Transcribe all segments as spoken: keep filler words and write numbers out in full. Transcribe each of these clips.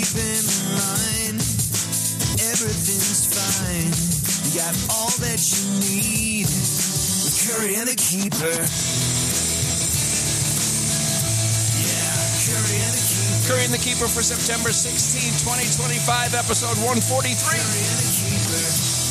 keep in line. Everything's fine. You got all that you need with Curry and the Keeper. Yeah, Curry and the Keeper. Curry and the Keeper for September sixteenth, twenty twenty-five, episode one forty-three. Curry and the Keeper.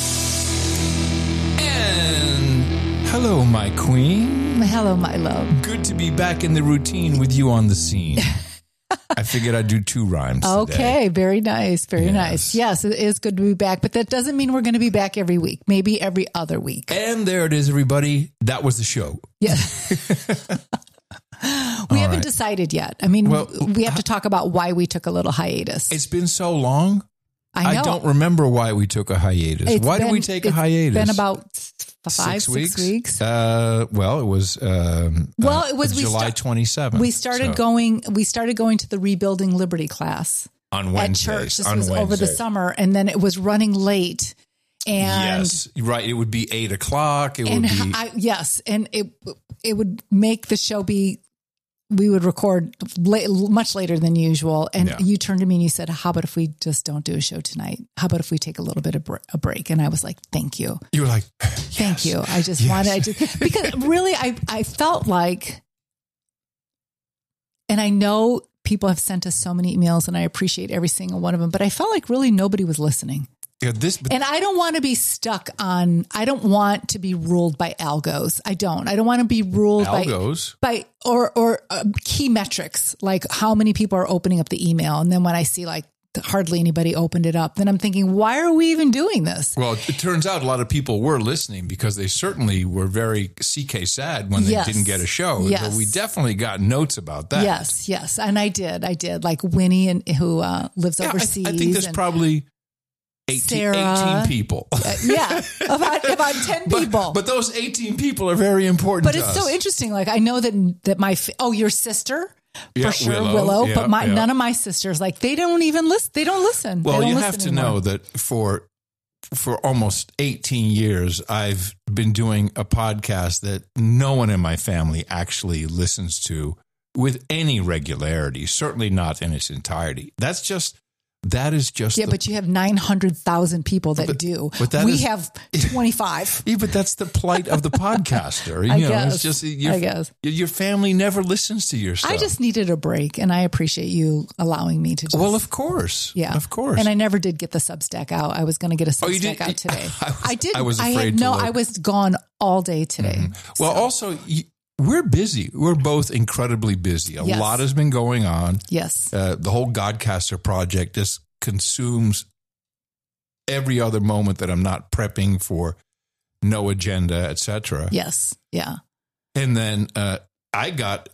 And hello, my queen. Hello, my love. Good to be back in the routine with you on the scene. I figured I'd do two rhymes Okay, today. very nice, very Yes. nice. Yes, it is good to be back, but that doesn't mean we're going to be back every week. Maybe every other week. And there it is, everybody. That was the show. Yeah. we haven't right. decided yet. I mean, Well, we have to talk about why we took a little hiatus. It's been so long. I know. I don't remember why we took a hiatus. It's why been- did we take a it's hiatus? Been about five, six weeks. six weeks. Uh, well, it was. Um, Well, uh, it was- we July start- twenty seventh. We started going. We started going to the Rebuilding Liberty class on at Wednesdays. church. This on was over the Wednesday. summer, and then it was running late. And Yes, right. It would be eight o'clock. It and would be. I, yes, and it it would make the show be. We would record late, much later than usual, and Yeah. you turned to me and you said, "How about if we just don't do a show tonight? How about if we take a little bit of br- a break?" And I was like, "Thank you, You were like, thank yes. you." I just Yes. wanted, I just because really, I I felt like, and I know people have sent us so many emails, and I appreciate every single one of them, but I felt like really nobody was listening. Yeah, this. But And I don't want to be stuck on, I don't want to be ruled by algos. I don't. I don't want to be ruled Algos? by, by or, or uh, key metrics, like how many people are opening up the email. And then when I see like hardly anybody opened it up, then I'm thinking, why are we even doing this? Well, it turns out a lot of people were listening because they certainly were very C K sad when they Yes. didn't get a show. Yes. So we definitely got notes about that. Yes, yes. And I did. I did. Like Winnie, and who uh, lives Yeah, I, overseas. I think there's and, probably eighteen, Sarah. eighteen people. uh, yeah, about, about ten But, people. but those eighteen people are very important But to it's us. so interesting. Like I know that that my f- oh your sister Yeah, for sure Willow. Willow, Yeah, but my yeah. none of my sisters like they don't even listen. They don't listen. Well, They don't you listen have to anymore. know that for for almost eighteen years, I've been doing a podcast that no one in my family actually listens to with any regularity. Certainly not in its entirety. That's just that is just Yeah, the, but you have nine hundred thousand people that But- do. but that we is- have twenty five. yeah, but that's the plight of the podcaster. You I know, guess. it's just your, I guess. your family never listens to your stuff. I just needed a break, and I appreciate you allowing me to. Just, well, of course, yeah, of course. And I never did get the Substack out. I was going to get a Oh, you Substack did? out today. I was- I did. I was I afraid had to no. look. I was gone all day today. Well, also, you, we're busy. We're both incredibly busy. A Yes. lot has been going on. Yes. Uh, the whole Godcaster project just consumes every other moment that I'm not prepping for no agenda, et cetera. Yes. Yeah. And then uh, I got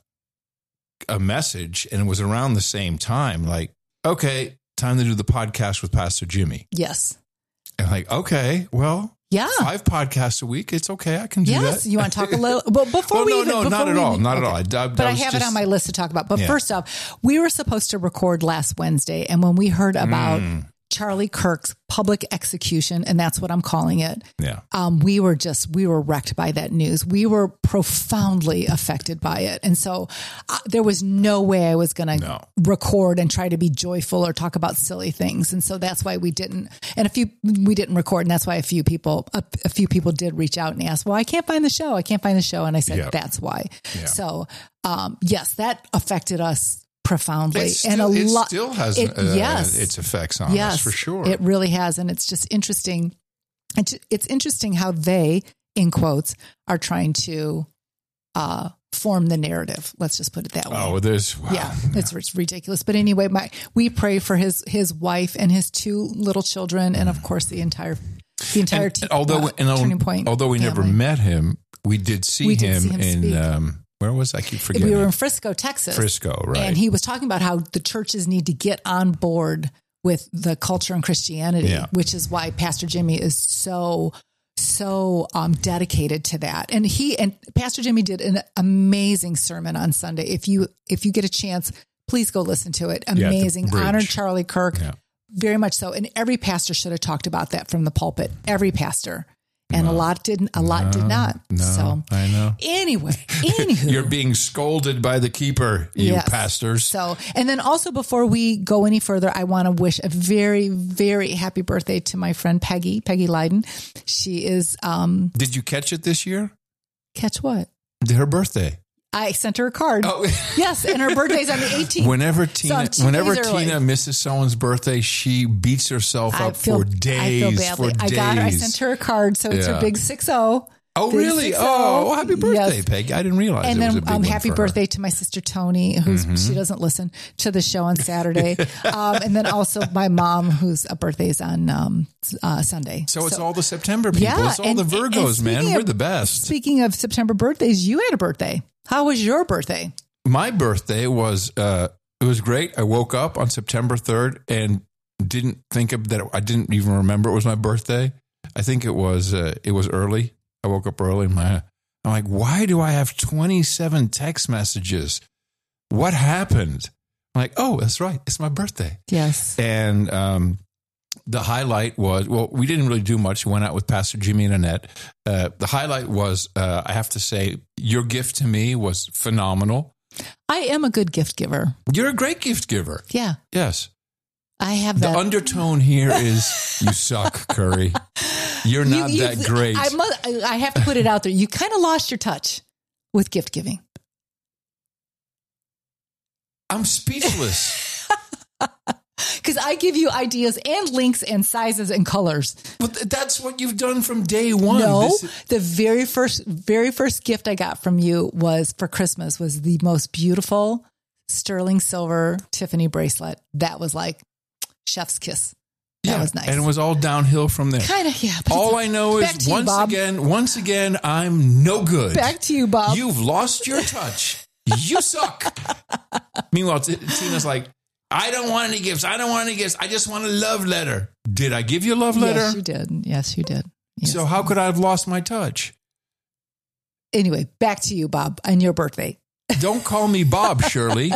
a message, and it was around the same time, like, okay, time to do the podcast with Pastor Jimmy. Yes. And like, okay, well, Yeah. five podcasts a week. It's okay. I can do Yes, that. you want to talk a little? Well, before Well, we no, even, no, before not at we all, even- not at okay. all. I- I- but I I was have just- it on my list to talk about. But Yeah. first off, we were supposed to record last Wednesday, and when we heard about Mm. Charlie Kirk's public execution, and that's what I'm calling it, Yeah. um, we were just we were wrecked by that news. We were profoundly affected by it, and so uh, there was no way I was going to No. record and try to be joyful or talk about silly things, and so that's why we didn't. And a few we didn't record, and that's why a few people a, a few people did reach out and ask, "Well, I can't find the show. I can't find the show," and I said, Yeah. "That's why." Yeah. So um, yes, that affected us profoundly, It still, and a it lot still has it- uh, yes. its effects on yes, us for sure. It really has. And it's just interesting. It's, it's interesting how they, in quotes, are trying to uh, form the narrative. Let's just put it that way. oh, there's wow. Yeah, it's, it's ridiculous. But anyway, my we pray for his his wife and his two little children, and of course the entire the entire And, te- although uh, and al- Turning Point. although we never family. met him, we did see We did him see him in speak. um, where was I? I keep forgetting. We were in Frisco, Texas. Frisco, right? And he was talking about how the churches need to get on board with the culture and Christianity, Yeah. which is why Pastor Jimmy is so, so um, dedicated to that. And he and Pastor Jimmy did an amazing sermon on Sunday. If you if you get a chance, please go listen to it. at the Amazing. bridge. Honored Charlie Kirk. Yeah. Very much so. And every pastor should have talked about that from the pulpit. Every pastor. and No. a lot didn't. A lot did not. No, So I know. anyway, anywho, You're being scolded by the keeper, you Yes. pastors. So, and then also before we go any further, I want to wish a very, very happy birthday to my friend Peggy, Peggy Leiden. She is, um, Did you catch it this year? catch what? Her birthday. I sent her a card. Oh. Yes, and her birthday's on the eighteenth. Whenever Tina, two whenever days early. Tina misses someone's birthday, she beats herself I up feel, for days. I feel badly. For I days. got her. I sent her a card, so it's Yeah. her big six zero. Oh, Big really? six Oh, oh. well, happy birthday, Yes. Peg. I didn't realize And it was then a big um, one happy for birthday her. to my sister Tony, who's Mm-hmm. she doesn't listen to the show on Saturday, um, and then also my mom, whose birthday is on um, uh, Sunday. So it's all the September people. Yeah, It's all and- the and Virgos, man. speaking We're of- the best. Speaking of September birthdays, you had a birthday. How was your birthday? My birthday was uh it was great. I woke up on September third and didn't think of that. I didn't even remember it was my birthday. I think it was uh, it was early. I woke up early. My I'm like, why do I have twenty-seven text messages? What happened? I'm like, oh, that's right. It's my birthday. Yes. And um, the highlight was, well, we didn't really do much. We went out with Pastor Jimmy and Annette. Uh, the highlight was, uh, I have to say, your gift to me was phenomenal. I am a good gift giver. You're a great gift giver. Yeah. Yes. I have The that. undertone here is you suck, Curry. You're You- not you- that great. I must. I I have to put it out there. You kind of lost your touch with gift giving. I'm speechless. Because I give you ideas and links and sizes and colors. But th- that's what you've done from day one. No, This- the very first, very first gift I got from you was for Christmas was the most beautiful sterling silver Tiffany bracelet. That was like chef's kiss. That yeah, was nice. and it was all downhill from there. Kind of, yeah. but All it's- I know back is to you, once Bob. again, once again, I'm no good. Back to you, Bob. You've lost your touch. You suck. Meanwhile, T- Tina's like, I don't want any gifts. I don't want any gifts. I just want a love letter. Did I give you a love letter? Yes, you did. Yes, you did. Yes. So how could I have lost my touch? Anyway, back to you, Bob, and your birthday. Don't call me Bob, Shirley.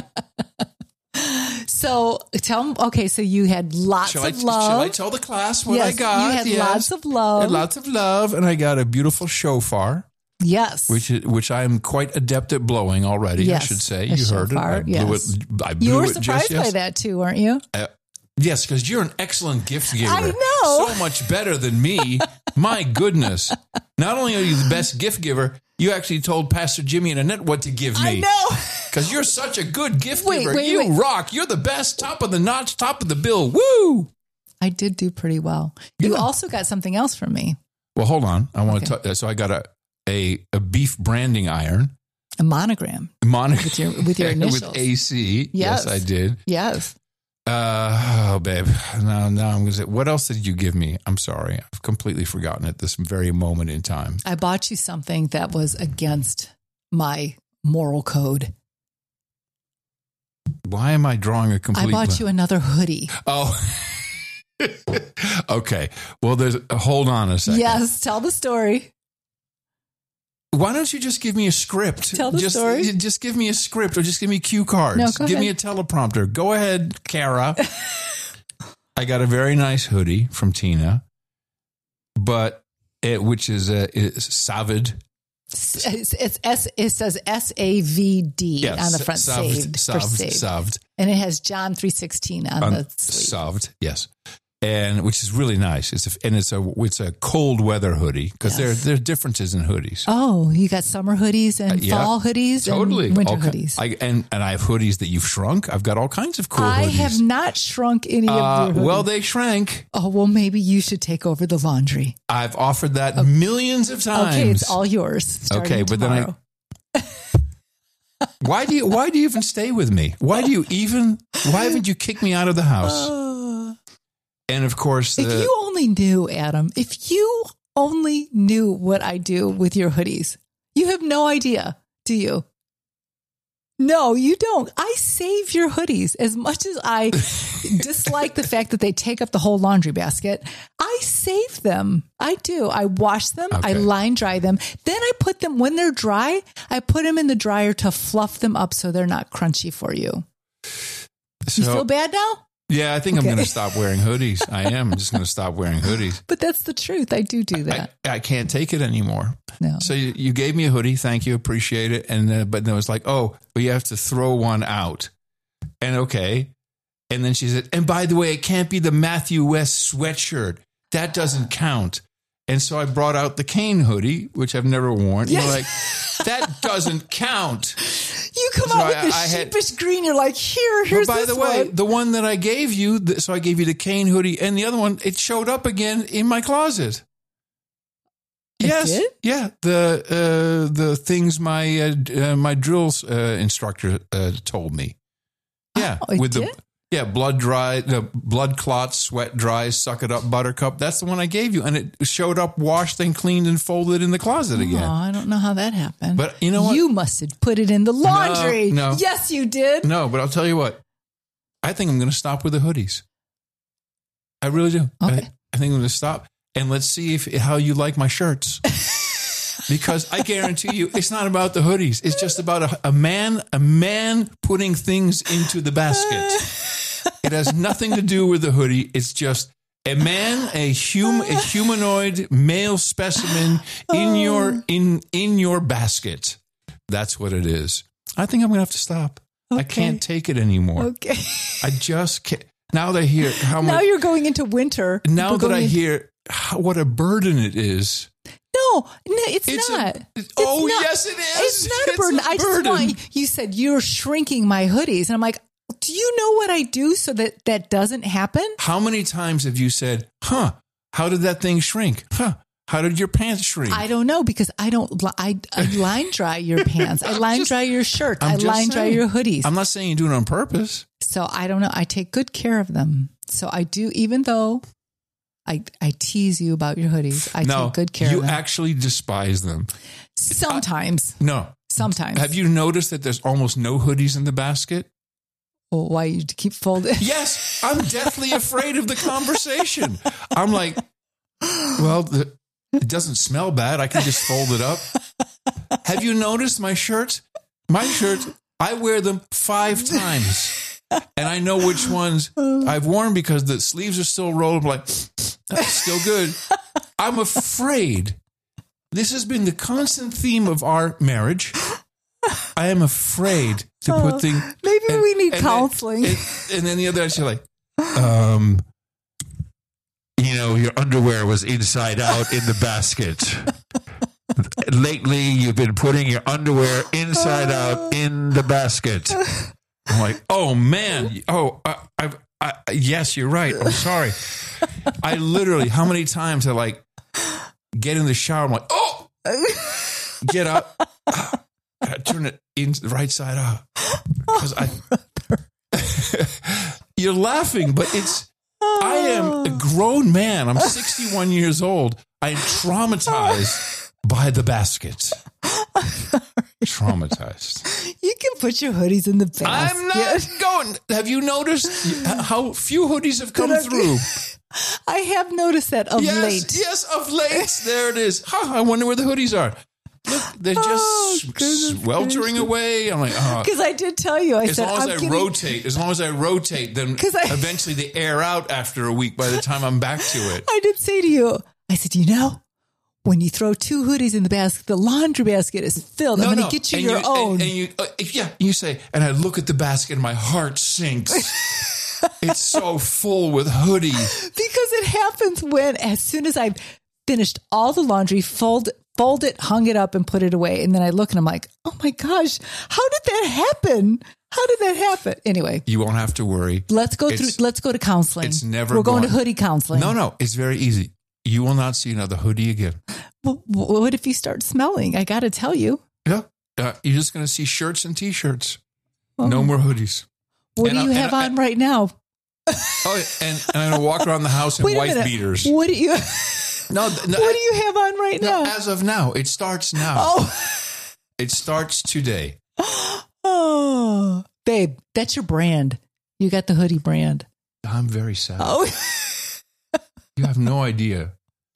So tell them, okay, so you had lots Shall I, of love. shall I tell the class what Yes, I got? you had Yes. lots of I love. had lots of love, and I got a beautiful shofar, Yes. which is, which I am quite adept at blowing already. Yes, I should say a you heard shofar, it. I blew yes. it. I blew You were it surprised just by yes. that too, weren't you? Uh, yes, because you're an excellent gift giver. I know. So much better than me. My goodness. Not only are you the best gift giver, you actually told Pastor Jimmy and Annette what to give me. I know. Because you're such a good gift Wait, giver. wait, you wait. rock. You're the best. Top of the notch, top of the bill. Woo! I did do pretty well. You Yeah. also got something else from me, Well, hold on. I want Okay. to. So I got a, a a beef branding iron. a monogram. Monica With your- with your initials. with A C. Yes. Yes. I did. Yes. Uh, oh, babe. Now, now I'm going to say, what else did you give me? I'm sorry. I've completely forgotten at this very moment in time. I bought you something that was against my moral code. Why am I drawing a complete? I bought you another hoodie. Oh, okay. Well, there's. Hold on a second. Yes. Tell the story. Why don't you just give me a script? Tell the just, story. Just give me a script, or just give me cue cards. No, go give me a ahead. teleprompter. Go ahead, Kara. I got a very nice hoodie from Tina, but it, which is uh, is Savid. It's, it's S. It says S A V D on the front. Saved, for Saved, saved. Saved. And it has John three sixteen on, On the sleeve. Saved, yes. And which is really nice. It's a, and it's a it's a cold weather hoodie because Yes. there there are differences in hoodies. Oh, you got summer hoodies and Uh, yeah, fall hoodies Totally, and winter All ki- hoodies. I, and and I have hoodies that you've shrunk. I've got all kinds of cool I hoodies. have not shrunk any Uh, of your hoodies. well, they shrank. oh, well, maybe you should take over the laundry. I've offered that millions of times. Okay, it's all yours. starting Okay, but then I- tomorrow. Why do you why do you even stay with me? Why do you even why haven't you kicked me out of the house? Uh, And of course, if the, you only knew, Adam, if you only knew what I do with your hoodies, you have no idea, do you? No, you don't. I save your hoodies. As much as I dislike the fact that they take up the whole laundry basket, I save them. I do. I wash them. I Okay. line dry them. Then I put them, when they're dry, I put them in the dryer to fluff them up so they're not crunchy for you. You so feel bad now? Yeah, I think Okay. I'm going to stop wearing hoodies. I am I'm just going to stop wearing hoodies. But that's the truth. I do do I, that. I can't take it anymore. No. So you, you gave me a hoodie. Thank you. Appreciate it. And uh, but then it was like, oh, well, you have to throw one out. And okay. And then she said, and by the way, it can't be the Matthew West sweatshirt. That doesn't count. And so I brought out the Kane hoodie, which I've never worn. Yeah. You're like, that doesn't count. You come So out with I- this I had- sheepish green. You're like, here, here's But by this the way, one. the one that I gave you, th- so I gave you the Kane hoodie, and the other one, it showed up again in my closet. It Yes, did? yeah. The uh, the things my uh, d- uh, my drills uh, instructor uh, told me. Yeah, Oh, it with did? the yeah blood dry, the blood clots, sweat dries, suck it up, buttercup. That's the one I gave you, and it showed up, washed and cleaned and folded in the closet Oh, again. I don't know how that happened. But you know what? You must have put it in the laundry. no. Yes, you did. No, but I'll tell you what. I think I'm going to stop with the hoodies. I really do. Okay. I, I think I'm going to stop, and let's see if how you like my shirts. Because I guarantee you, it's not about the hoodies. It's just about a, a man, a man putting things into the basket. It has nothing to do with the hoodie. It's just a man, a hum, a humanoid male specimen in your in in your basket. That's what it is. I think I'm going to have to stop. I Okay. can't take it anymore. Okay. I just can't. Now that I hear how Now much, you're going into winter. now We're that going I in- hear how, what a burden it is. No, no, it's, It's a- not. it's- oh, not- yes, it is. It's not a It's burden. a I just burden. want, you said you're shrinking my hoodies. And I'm like, do you know what I do so that that doesn't happen? How many times have you said, huh, how did that thing shrink? Huh, how did your pants shrink? I don't know because I don't, li- I, I line dry your pants. I line just- dry your shirts. I'm I just line dry saying. your hoodies. I'm not saying you do it on purpose. So I don't know. I take good care of them. So I do, even though I, I tease you about your hoodies, I no, take good care you of them. actually despise them. Sometimes. No. Sometimes. Have you noticed that there's almost no hoodies in the basket? Well, why you keep folding? Yes, I'm deathly afraid of the conversation. I'm like, well, the, it doesn't smell bad. I can just fold it up. Have you noticed my shirts? My shirts, I wear them five times. And I know which ones I've worn because the sleeves are still rolled. I'm like, that's still good. I'm afraid. This has been the constant theme of our marriage. I am afraid to put things. Maybe and- we need and counseling. Then, and, and then the other day, she's like, um, you know, your underwear was inside out in the basket. Lately, you've been putting your underwear inside out in the basket. I'm like, oh man, oh, I, I, I, yes, you're right. I'm sorry. I literally, how many times I like get in the shower? I'm like, oh, get up, I turn it in the right side up because I. You're laughing, but it's. I am a grown man. I'm sixty-one years old. I'm traumatized by the basket. Traumatized. You can put your hoodies in the basket. I'm not going. Have you noticed how few hoodies have come But I- through? I have noticed that of yes, late. yes, of late. There it is. Huh, I wonder where the hoodies are. Look, they're just Oh, s- goodness sweltering away. I'm like, oh. Because I did tell you, I As said, long as I'm I getting- rotate, as long as I rotate, then 'Cause I- eventually they air out after a week by the time I'm back to it. I did say to you, I said, you know, when you throw two hoodies in the basket, the laundry basket is filled. I'm going to get you And your and- own. And, you, uh, yeah, you say, and I look at the basket and my heart sinks. It's so full with hoodies. Because it happens when, as soon as I've finished all the laundry, fold, fold it, hung it up, and put it away, and then I look and I'm like, oh my gosh, how did that happen? How did that happen? Anyway, You won't have to worry. let's go It's- through. Let's go to counseling. it's never We're going to going- hoodie counseling. No, no, it's very easy. You will not see another hoodie again. Well, what if you start smelling? I got to tell you. Yeah. Uh, you're just going to see shirts and T-shirts. Oh. No more hoodies. What And do you I- have and I- on right now? Oh, yeah, and, and I'm going to walk around the house in Wait a wife minute. beaters. What do you? No, th- no, What do you have on right no, now? as of now, it starts now. Oh, It starts today. oh, babe, that's your brand. You got the hoodie brand. I'm very sad. Oh, You have no idea.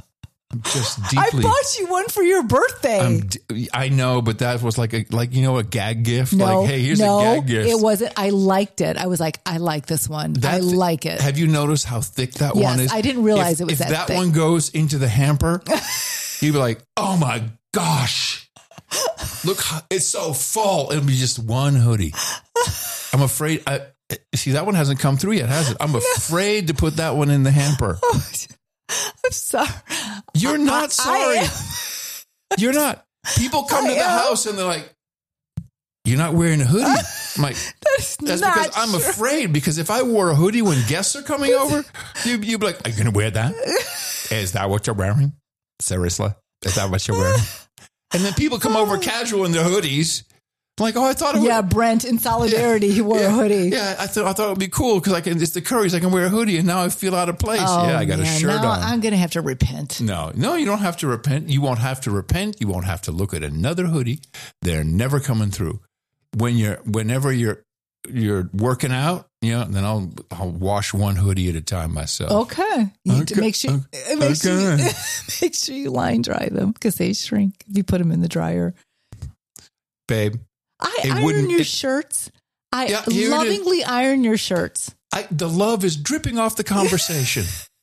I'm just I deeply. bought you one for your birthday. I'm d- I know, but that was like a like you know a gag gift. no, like, hey, here's no, a gag gift. it wasn't. I liked it. I was like, I like this one. That I thi- like it. Have you noticed how thick that Yes, one is? I didn't realize if, it was if that that thick. one goes into the hamper, you'd be like, oh my gosh, look, how, it's so full. It'll be just one hoodie. I'm afraid. I see that one hasn't come through yet, has it? I'm afraid to put that one in the hamper. I'm sorry. You're not I sorry. am. You're not. People come I to the am. house and they're like, "You're not wearing a hoodie." I'm like, That's, "That's not because I'm true. afraid. Because if I wore a hoodie when guests are coming over, you, you'd be like, "Are you going to wear that? Is that what you're wearing? Seriously, is that what you're wearing?" And then people come over casual in their hoodies. I'm like, oh, I thought it would. Yeah, Brent, in solidarity, he wore yeah, a hoodie. Yeah, I thought I thought it would be cool because I can. It's the Currys. I can wear a hoodie, and now I feel out of place. Oh, yeah, I got man, a shirt now on. I'm going to have to repent. No, no, you don't have to repent. You won't have to repent. You won't have to look at another hoodie. They're never coming through. When you're, whenever you're, you're working out, you know, then I'll, I'll wash one hoodie at a time myself. Okay, you need to Okay, make sure, okay. make sure, you, make sure you line dry them because they shrink if you put them in the dryer. Babe, I It iron wouldn't- your it- shirts. I Yeah, here it is. lovingly iron your shirts. I, the love is dripping off the conversation.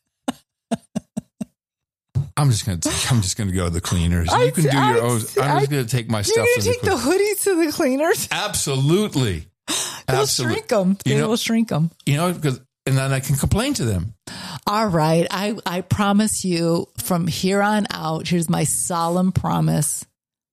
I'm just gonna, I'm just gonna go to the cleaners. I- You can do your I- own. I'm I- just gonna take my You're stuff going to to the take the cleaners. hoodies to the cleaners. Absolutely, They'll absolutely. shrink them. They You know- will shrink them. You know, because and then I can complain to them. All right. I, I promise you from here on out, here's my solemn promise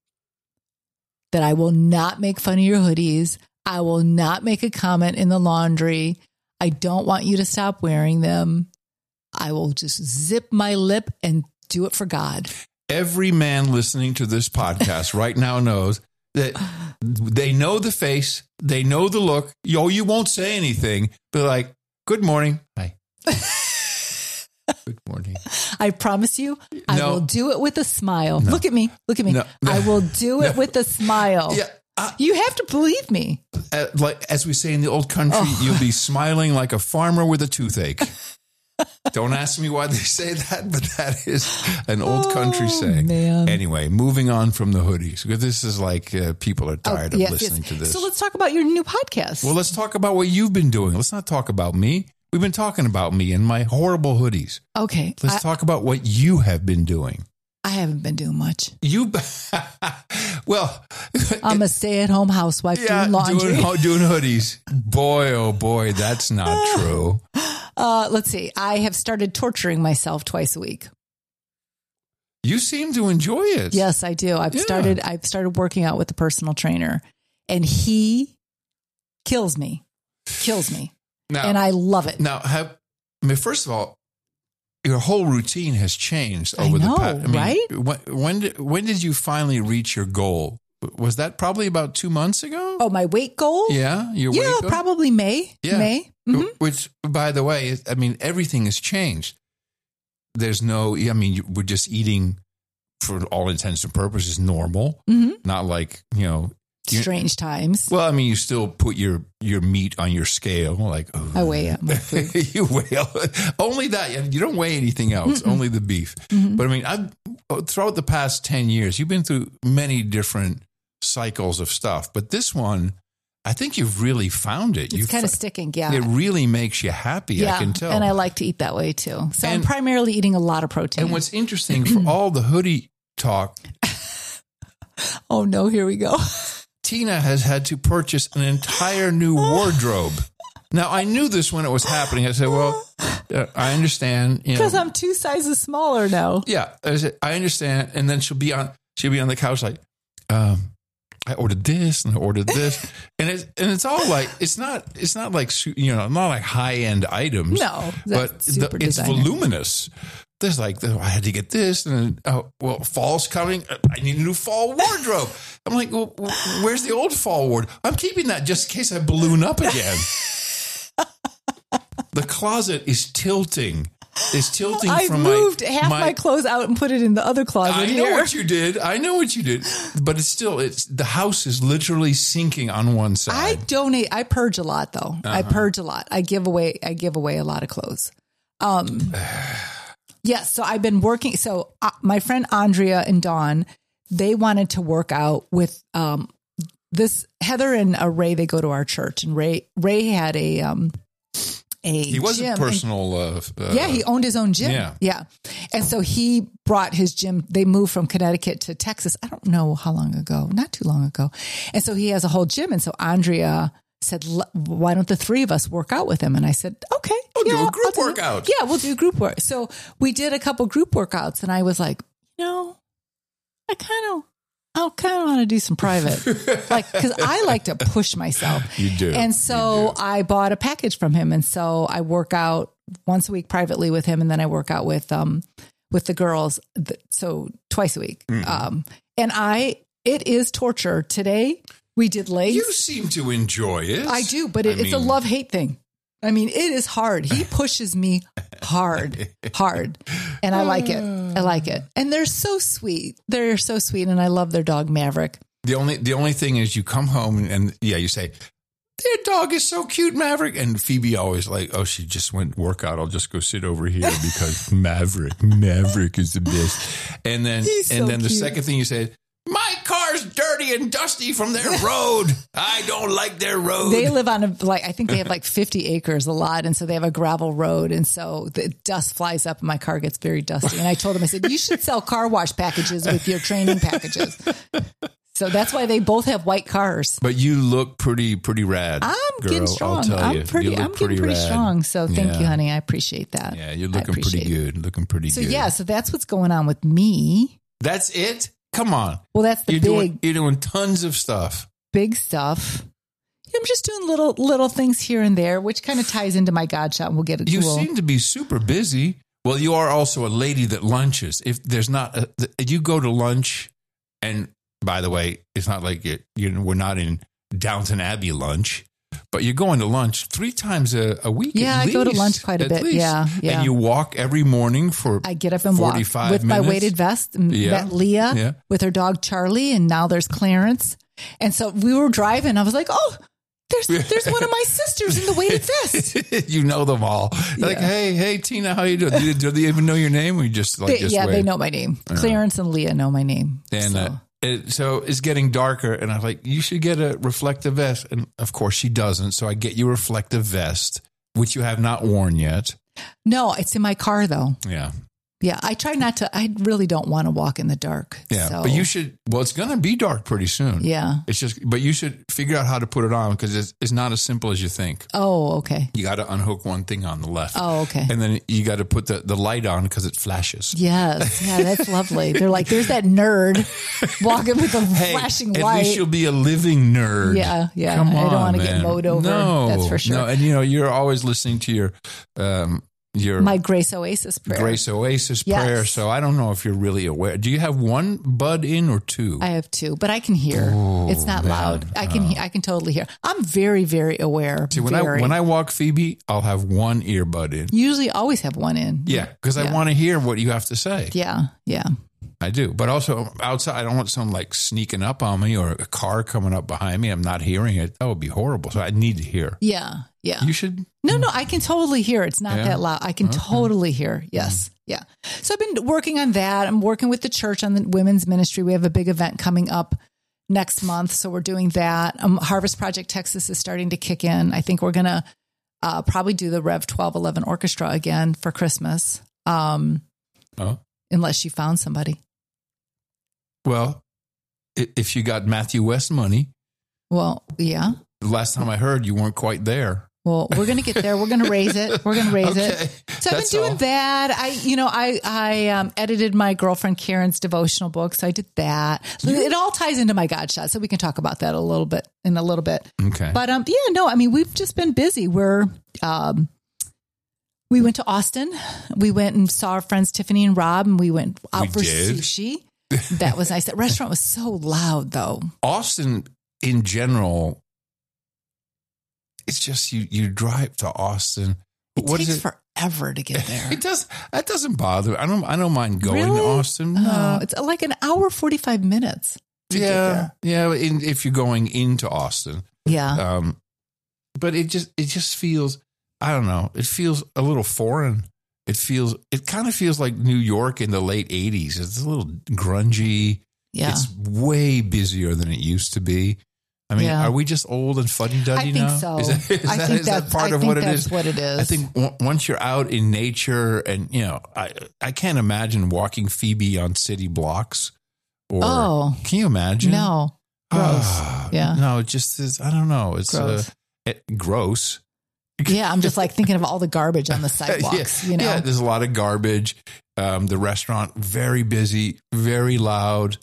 that I will not make fun of your hoodies. I will not make a comment in the laundry. I don't want you to stop wearing them. I will just zip my lip and do it for God. Every man listening to this podcast right now knows that they know the face, they know the look. Yo, you won't say anything, but like, good morning. Hi. Good morning. I promise you, I No. will do it with a smile. No. Look at me. Look at me. No. I will do it No. with a smile. Yeah. Uh, You have to believe me. uh, like as we say in the old country, Oh. you'll be smiling like a farmer with a toothache. Don't ask me why they say that, but that is an old country Oh, saying. man. Anyway, moving on from the hoodies, because this is like uh, people are Oh, tired yes, of listening yes. to this. So let's talk about your new podcast. Well, let's talk about what you've been doing. Let's not talk about me. We've been talking about me and my horrible hoodies. okay. Let's I, talk about what you have been doing. I haven't been doing much. You, well, I'm a stay-at-home housewife yeah, doing laundry. doing, doing hoodies. Boy, oh boy, that's not true. Uh, let's see. I have started torturing myself twice a week. You seem to enjoy it. Yes, I do. I've Yeah. started. I've started working out with a personal trainer, and he kills me, kills me, Now, and I love it. now, have I mean, first of all, your whole routine has changed I over know, the past. I mean, right? When, when did when did you finally reach your goal? Was that probably about two months ago? Oh, my weight goal? yeah, your yeah, weight goal? probably May. Yeah. May. Mhm. Which, by the way, I mean, everything has changed. There's no, I mean, you- we're just eating for all intents and purposes normal, Mhm. not like, you know, you- Strange times. well, I mean, you still put your, your meat on your scale, like, oh, I weigh up my food. you weigh only that. You don't weigh anything else, only the beef. Mm-hmm. But I mean, I've, throughout the past ten years, you've been through many different cycles of stuff, but this one, I think you've really found it. It's You've kind of fi- sticking. Yeah. It really makes you happy. yeah. I can tell. And I like to eat that way too. So I'm And- primarily eating a lot of protein. And what's interesting for all the hoodie talk, oh no, here we go. Tina has had to purchase an entire new wardrobe. Now, I knew this when it was happening. I said, well, uh, I understand. You know, Because I'm two sizes smaller now. yeah, I said, I understand. And then she'll be on, she'll be on the couch like, um, I ordered this and I ordered this, and it's and it's all like it's not it's not like su- you know not like high end items. No, but that's the, super it's designer. voluminous. There's like I had to get this, and oh, well, fall's coming. I need a new fall wardrobe. I'm like, well, where's the old fall wardrobe? I'm keeping that just in case I balloon up again. The closet is tilting. It's tilting I from moved my, half my, clothes out and put it in the other closet I know here. what you did. I know what you did. But it's still, it's the house is literally sinking on one I side. donate. I purge a lot, though. I Uh-huh. purge a lot. I give away. I give away a lot of clothes. Um, Yes. So I've been working. So uh, my friend Andrea and Dawn, they wanted to work out with um, this Heather and uh, Ray. They go to our church, and Ray Ray had a um, a He was gym a personal. Uh, uh, yeah, he owned his own gym. Yeah. yeah, and so he brought his gym. They moved from Connecticut to Texas. I don't know how long ago, not too long ago, and so he has a whole gym. And so Andrea said, "Why don't the three of us work out with him?" And I said, "Okay, We'll yeah, do a group I'll do it." workout. Yeah, we'll do group work. So we did a couple group workouts, and I was like, you know, I kind of. I kind of want to do some private, like, because I like to push myself. You do. And so do. I bought a package from him. And so I work out once a week privately with him. And then I work out with, um, with the girls. So twice a week. Mm-hmm. Um, and I, it is torture. Today we did legs. You seem to enjoy it. I do, but it, I it's a mean- love hate thing. I mean, it is hard. He pushes me hard, hard. And I like it. I like it. And they're so sweet. They're so sweet. And I love their dog, Maverick. The only the only thing is you come home and, and yeah, you say, their dog is so cute, Maverick. And Phoebe always like, oh, she just went workout. I'll just go sit over here because Maverick, Maverick is the best. And then He's and so then the cute. second thing you said, my car's dirty and dusty from their road. I don't like their road. They live on a, like, I think they have like fifty acres, a lot. And so they have a gravel road. And so the dust flies up and my car gets very dusty. And I told him, I said, you should sell car wash packages with your training packages. So that's why they both have white cars. But you look pretty, pretty rad. I'm girl, getting strong. I'll tell I'm you. pretty, You look I'm getting pretty rad. strong. So thank Yeah. you, honey. I appreciate that. Yeah, you're I looking pretty appreciate it. good. Looking pretty So good. yeah, so that's what's going on with me. That's it? Come on. Well, that's the You're big, doing you're doing tons of stuff. big stuff. I'm just doing little, little things here and there, which kind of ties into my God shot. And we'll get it. You cool. seem to be super busy. Well, you are also a lady that lunches. If there's not, a, you go to lunch, and by the way, it's not like you, you know, we're not in Downton Abbey lunch, but you're going to lunch three times a, a week. Yeah, at I go to least, lunch quite a at bit. least. Yeah, yeah. And you walk every morning for I get up and walk forty-five with my minutes? weighted vest. And Yeah. Met Leah Yeah. with her dog Charlie, and now there's Clarence. And so we were driving. I was like, "Oh, there's there's one of my sisters in the weighted vest." You know them all. Like, Yeah. hey, hey, Tina, how you doing? Do, do they even know your name? We just like They- just yeah, wave? they know my name. Clarence and Leah know my name. And so. uh, it, so it's getting darker, and I'm like, you should get a reflective vest. And of course, she doesn't. So I get you a reflective vest, which you have not worn yet. No, it's in my car though. Yeah. Yeah, I try not to. I really don't want to walk in the dark. Yeah. so. But you should, well, it's going to be dark pretty soon. Yeah. It's just, but you should figure out how to put it on because it's, it's not as simple as you think. Oh, okay. You got to unhook one thing on the left. Oh, okay. And then you got to put the, the light on because it flashes. Yes. Yeah, that's lovely. They're like, there's that nerd walking with a Hey, flashing at light. least you'll be a living nerd. Yeah, yeah. Come I on, don't want to get man. mowed over. No, That's for sure. No, and you know, you're always listening to your, um, your My Grace Oasis prayer. Grace Oasis Yes. prayer. So I don't know if you're really aware. Do you have one bud in or two? I have two, but I can hear. Oh, it's not man. loud. I can. he- I can totally hear. I'm very, very aware. See, when very. I when I walk Phoebe, I'll have one earbud in. usually always have one in. Yeah, because I Yeah. want to hear what you have to say. Yeah. Yeah. I do. But also outside, I don't want someone like sneaking up on me or a car coming up behind me. I'm not hearing it. That would be horrible. So I need to hear. Yeah. Yeah. You should. No, no, I can totally hear. It's not Yeah? that loud. I can totally hear. Yes. Yeah. So I've been working on that. I'm working with the church on the women's ministry. We have a big event coming up next month. So we're doing that. Um, Harvest Project Texas is starting to kick in. I think we're going to uh, probably do the Rev twelve eleven Orchestra again for Christmas. Um, Oh. unless you found somebody. Well, i- if you got Matthew West money, Well, yeah. the last time I heard, you weren't quite there. Well, we're going to get there. We're going to raise it. We're going to raise Okay. it. So I've That's been doing all. that. I, you know, I, I um, edited my girlfriend Karen's devotional book. So I did that. It all ties into my God shot. So we can talk about that a little bit in a little bit. Okay. But, um, yeah, no, I mean, we've just been busy. We're, um, we went to Austin. We went and saw our friends Tiffany and Rob, and we went out We for did? sushi. That was nice. That restaurant was so loud though. Austin in general, it's just you, you drive to Austin. It What is takes it? forever to get there. It does. That doesn't bother. I don't. I don't mind going Really? to Austin. Oh, No. it's like an hour, forty-five minutes. To get yeah, there. yeah. In, if you're going into Austin, Yeah. um, but it just it just feels. I don't know. It feels a little foreign It feels, it kind of feels like New York in the late eighties. It's a little grungy. Yeah. It's way busier than it used to be. I mean, Yeah. are we just old and fuddy-duddy I think now? so. Is that, is I that, think is that that's part I of think what it that's is? what it is. I think w- once you're out in nature and, you know, I I can't imagine walking Phoebe on city blocks. Or, Oh. can you imagine? No. Gross. Ah, Yeah. No, it just is, I don't know. It's Gross. Uh, it, gross. Yeah, I'm just like thinking of all the garbage on the sidewalks, yeah, you know? yeah, there's a lot of garbage. Um, the restaurant, very busy, very loud.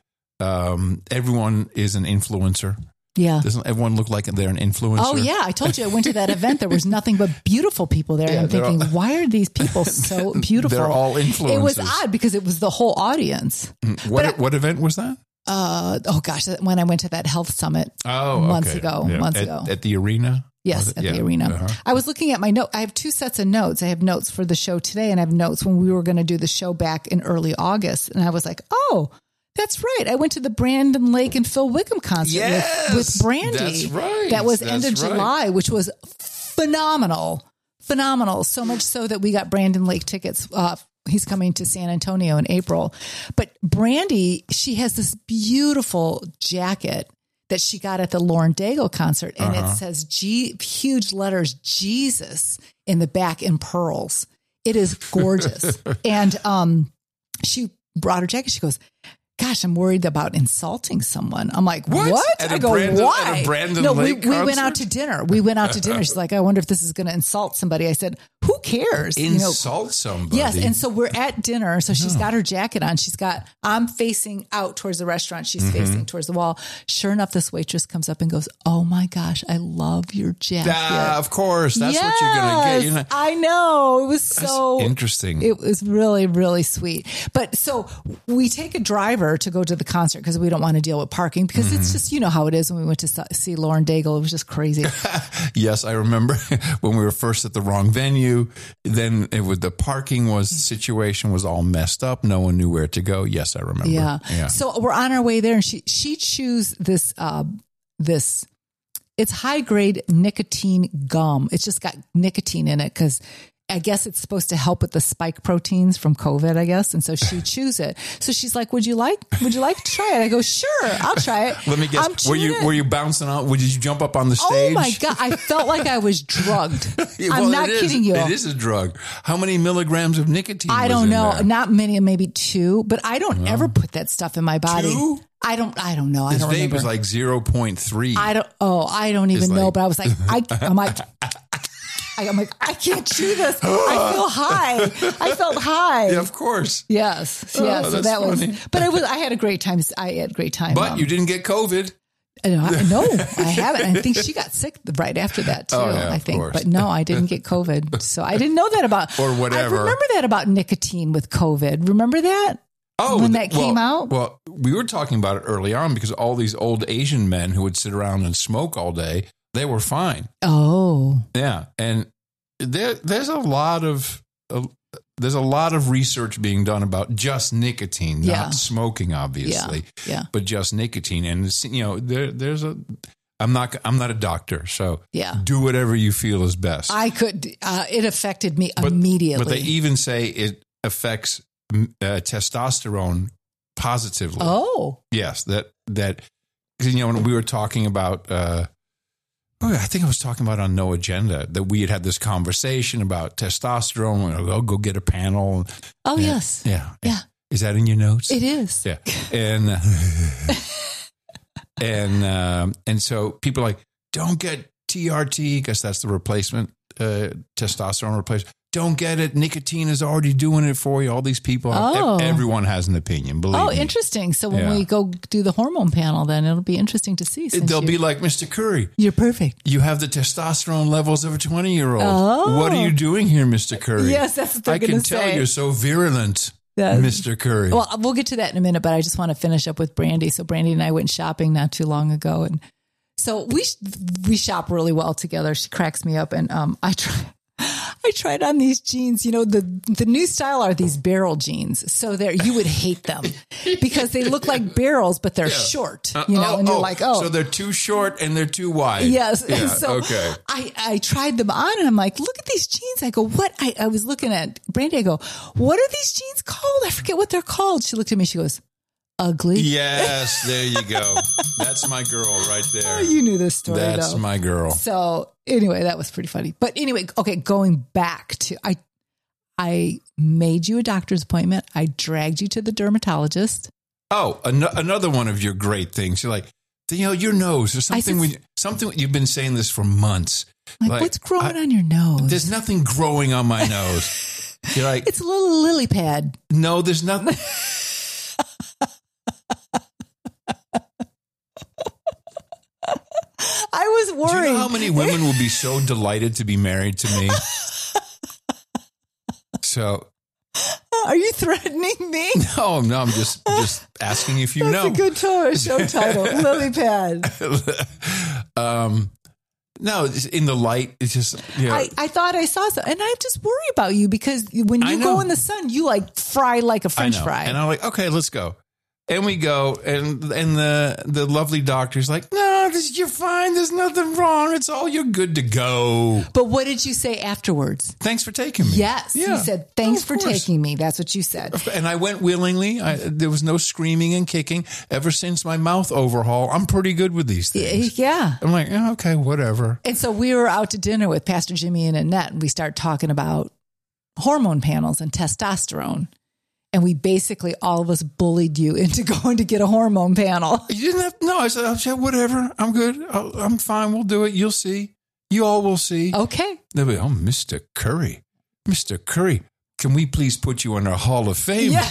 Um, everyone is an influencer. Yeah. Doesn't everyone look like they're an influencer? Oh, yeah. I told you I went to that event. There was nothing but beautiful people there. Yeah, I'm they're thinking, all- why are these people so beautiful? They're all influencers. It was odd because it was the whole audience. What But I- what event was that? Uh, oh, gosh. When I went to that health summit Oh, months okay. ago. Yeah. Months at, ago. at the arena. Yes, Was it? at Yeah. the arena. Uh-huh. I was looking at my note. I have two sets of notes. I have notes for the show today, and I have notes when we were going to do the show back in early August. And I was like, oh, that's right. I went to the Brandon Lake and Phil Wickham concert Yes, with, with Brandy. that's right. That was That's end of right. July, which was phenomenal. Phenomenal. So much so that we got Brandon Lake tickets. Uh, he's coming to San Antonio in April. But Brandy, she has this beautiful jacket that she got at the Lauren Daigle concert. And Uh-huh. it says G, huge letters, Jesus in the back in pearls. It is gorgeous. And um, she brought her jacket. She goes, gosh, I'm worried about insulting someone. I'm like, What? what? At I a go, Brandon- why? at a Brandon no, we, Lake we went out concert? to dinner. We went out to dinner. She's like, I wonder if this is going to insult somebody. I said, who cares? You know, Insult somebody. Yes. And so we're at dinner. So she's got her jacket on. She's got, I'm facing out towards the restaurant. She's Mm-hmm. facing towards the wall. Sure enough, this waitress comes up and goes, oh my gosh, I love your jacket. Ah, of course. That's what you're going to get. Yes, You know, I know. It was that's so interesting. It was really, really sweet. But so we take a driver to go to the concert because we don't want to deal with parking because Mm-hmm. it's just, you know how it is when we went to see Lauren Daigle. It was just crazy. Yes, I remember when we were first at the wrong venue. Then it was the parking was situation was all messed up. No one knew where to go. Yes, I remember. Yeah. yeah. So we're on our way there, and she she chews this uh, this. It's high grade nicotine gum. It's just got nicotine in it because I guess it's supposed to help with the spike proteins from COVID, I guess. And so she chews it. So she's like, "Would you like? Would you like to try it?" I go, "Sure, I'll try it." Let me guess. I'm Were you chewing it. were you bouncing out? Would you jump up on the stage? Oh my god! I felt like I was drugged. Yeah, I'm well, not it is. kidding you. It is a drug. How many milligrams of nicotine? I was don't in know. there? Not many, maybe two. But I don't ever put that stuff in my body. Two? I don't. I don't know. I His don't vape remember. was like zero point three. I don't. Oh, I don't even It's know. like- But I was like, I, I'm like, I, I'm like, I can't chew this. I feel high. I felt high. Yeah, of course. Yes, Oh, yes. So that's that funny. was. But it was. I had a great time. I had a great time. But um, you didn't get COVID. No, I- no, I haven't. I think she got sick right after that too. Oh, yeah, I of think, course. but no, I didn't get COVID. So I didn't know that about Or whatever. I remember that about nicotine with COVID. Remember that? Oh, When th- that came well, out? Well, we were talking about it early on because all these old Asian men who would sit around and smoke all day, they were fine. Oh, Yeah, and there, there's a lot of uh, there's a lot of research being done about just nicotine, Yeah. not smoking, obviously, yeah, but just nicotine. And it's, you know, there, there's a. I'm not. I'm not a doctor, so Yeah. do whatever you feel is best. I could. Uh, it affected me but, immediately. But they even say it affects mm, uh, testosterone positively. oh, Yes, that that 'cause, you know, when we were talking about, uh, oh, I think I was talking about on No Agenda that we had had this conversation about testosterone. I'll go, go get a panel. oh Yeah. yes, Yeah, Yeah. Is that in your notes? it is. Yeah, and uh, and um, and so people are like, don't get T R T because that's the replacement uh, testosterone replacement. Don't get it. Nicotine is already doing it for you. All these people, Oh. ev- everyone has an opinion. Believe Oh, me. interesting. So when Yeah. we go do the hormone panel, then it'll be interesting to see. since They'll you- be like, Mister Curry, You're perfect. you have the testosterone levels of a twenty year old. Oh. What are you doing here, Mister Curry? Yes, that's what they're I can gonna tell say. you're so virulent, Yes. Mister Curry. Well, we'll get to that in a minute, but I just want to finish up with Brandy. So Brandy and I went shopping not too long ago, and so we we shop really well together. She cracks me up, and um, I try. I I tried on these jeans. You know, the the new style are these barrel jeans. So they're you would hate them because they look like barrels, but they're yeah. short. You know, uh, oh, and you're oh, like, oh, so they're too short and they're too wide. Yes. Yeah, and so okay. I I tried them on and I'm like, look at these jeans. I go, what? I, I was looking at Brandy. I go, what are these jeans called? I forget what they're called. She looked at me. She goes, ugly. Yes, there you go. That's my girl right there. Oh, you knew this story. That's though. my girl. So anyway, that was pretty funny. But anyway, okay, going back to I, I made you a doctor's appointment. I dragged you to the dermatologist. Oh, an- another one of your great things. You're like, you know, your nose or something. Said, when you, something you've been saying this for months. Like, like what's growing I, on your nose? There's nothing growing on my nose. You're like, it's a little lily pad. No, there's nothing. I was worried. Do you know how many women will be so delighted to be married to me? So, are you threatening me? No, no. I'm just just asking if you That's know. That's a good show, show title, Lily Pad. um, no, it's in the light, it's just. You know, I, I thought I saw some, and I just worry about you because when you go in the sun, you like fry like a French fry. And I'm like, okay, let's go. And we go, and and the the lovely doctor's like, no, this, you're fine. There's nothing wrong. It's all, you're good to go. But what did you say afterwards? Thanks for taking me. Yes. Yeah. You said, thanks oh, for course. taking me. That's what you said. And I went willingly. I, there was no screaming and kicking. Ever since my mouth overhaul, I'm pretty good with these things. Yeah. I'm like, oh, okay, whatever. And so we were out to dinner with Pastor Jimmy and Annette, and we started talking about hormone panels and testosterone. And we basically, all of us bullied you into going to get a hormone panel. You didn't have, no, I said, I said whatever. I'm good. I'll, I'm fine. We'll do it. You'll see. You all will see. Okay. They'll be, oh, Mister Curry. Mister Curry, can we please put you in our Hall of Fame? Yeah.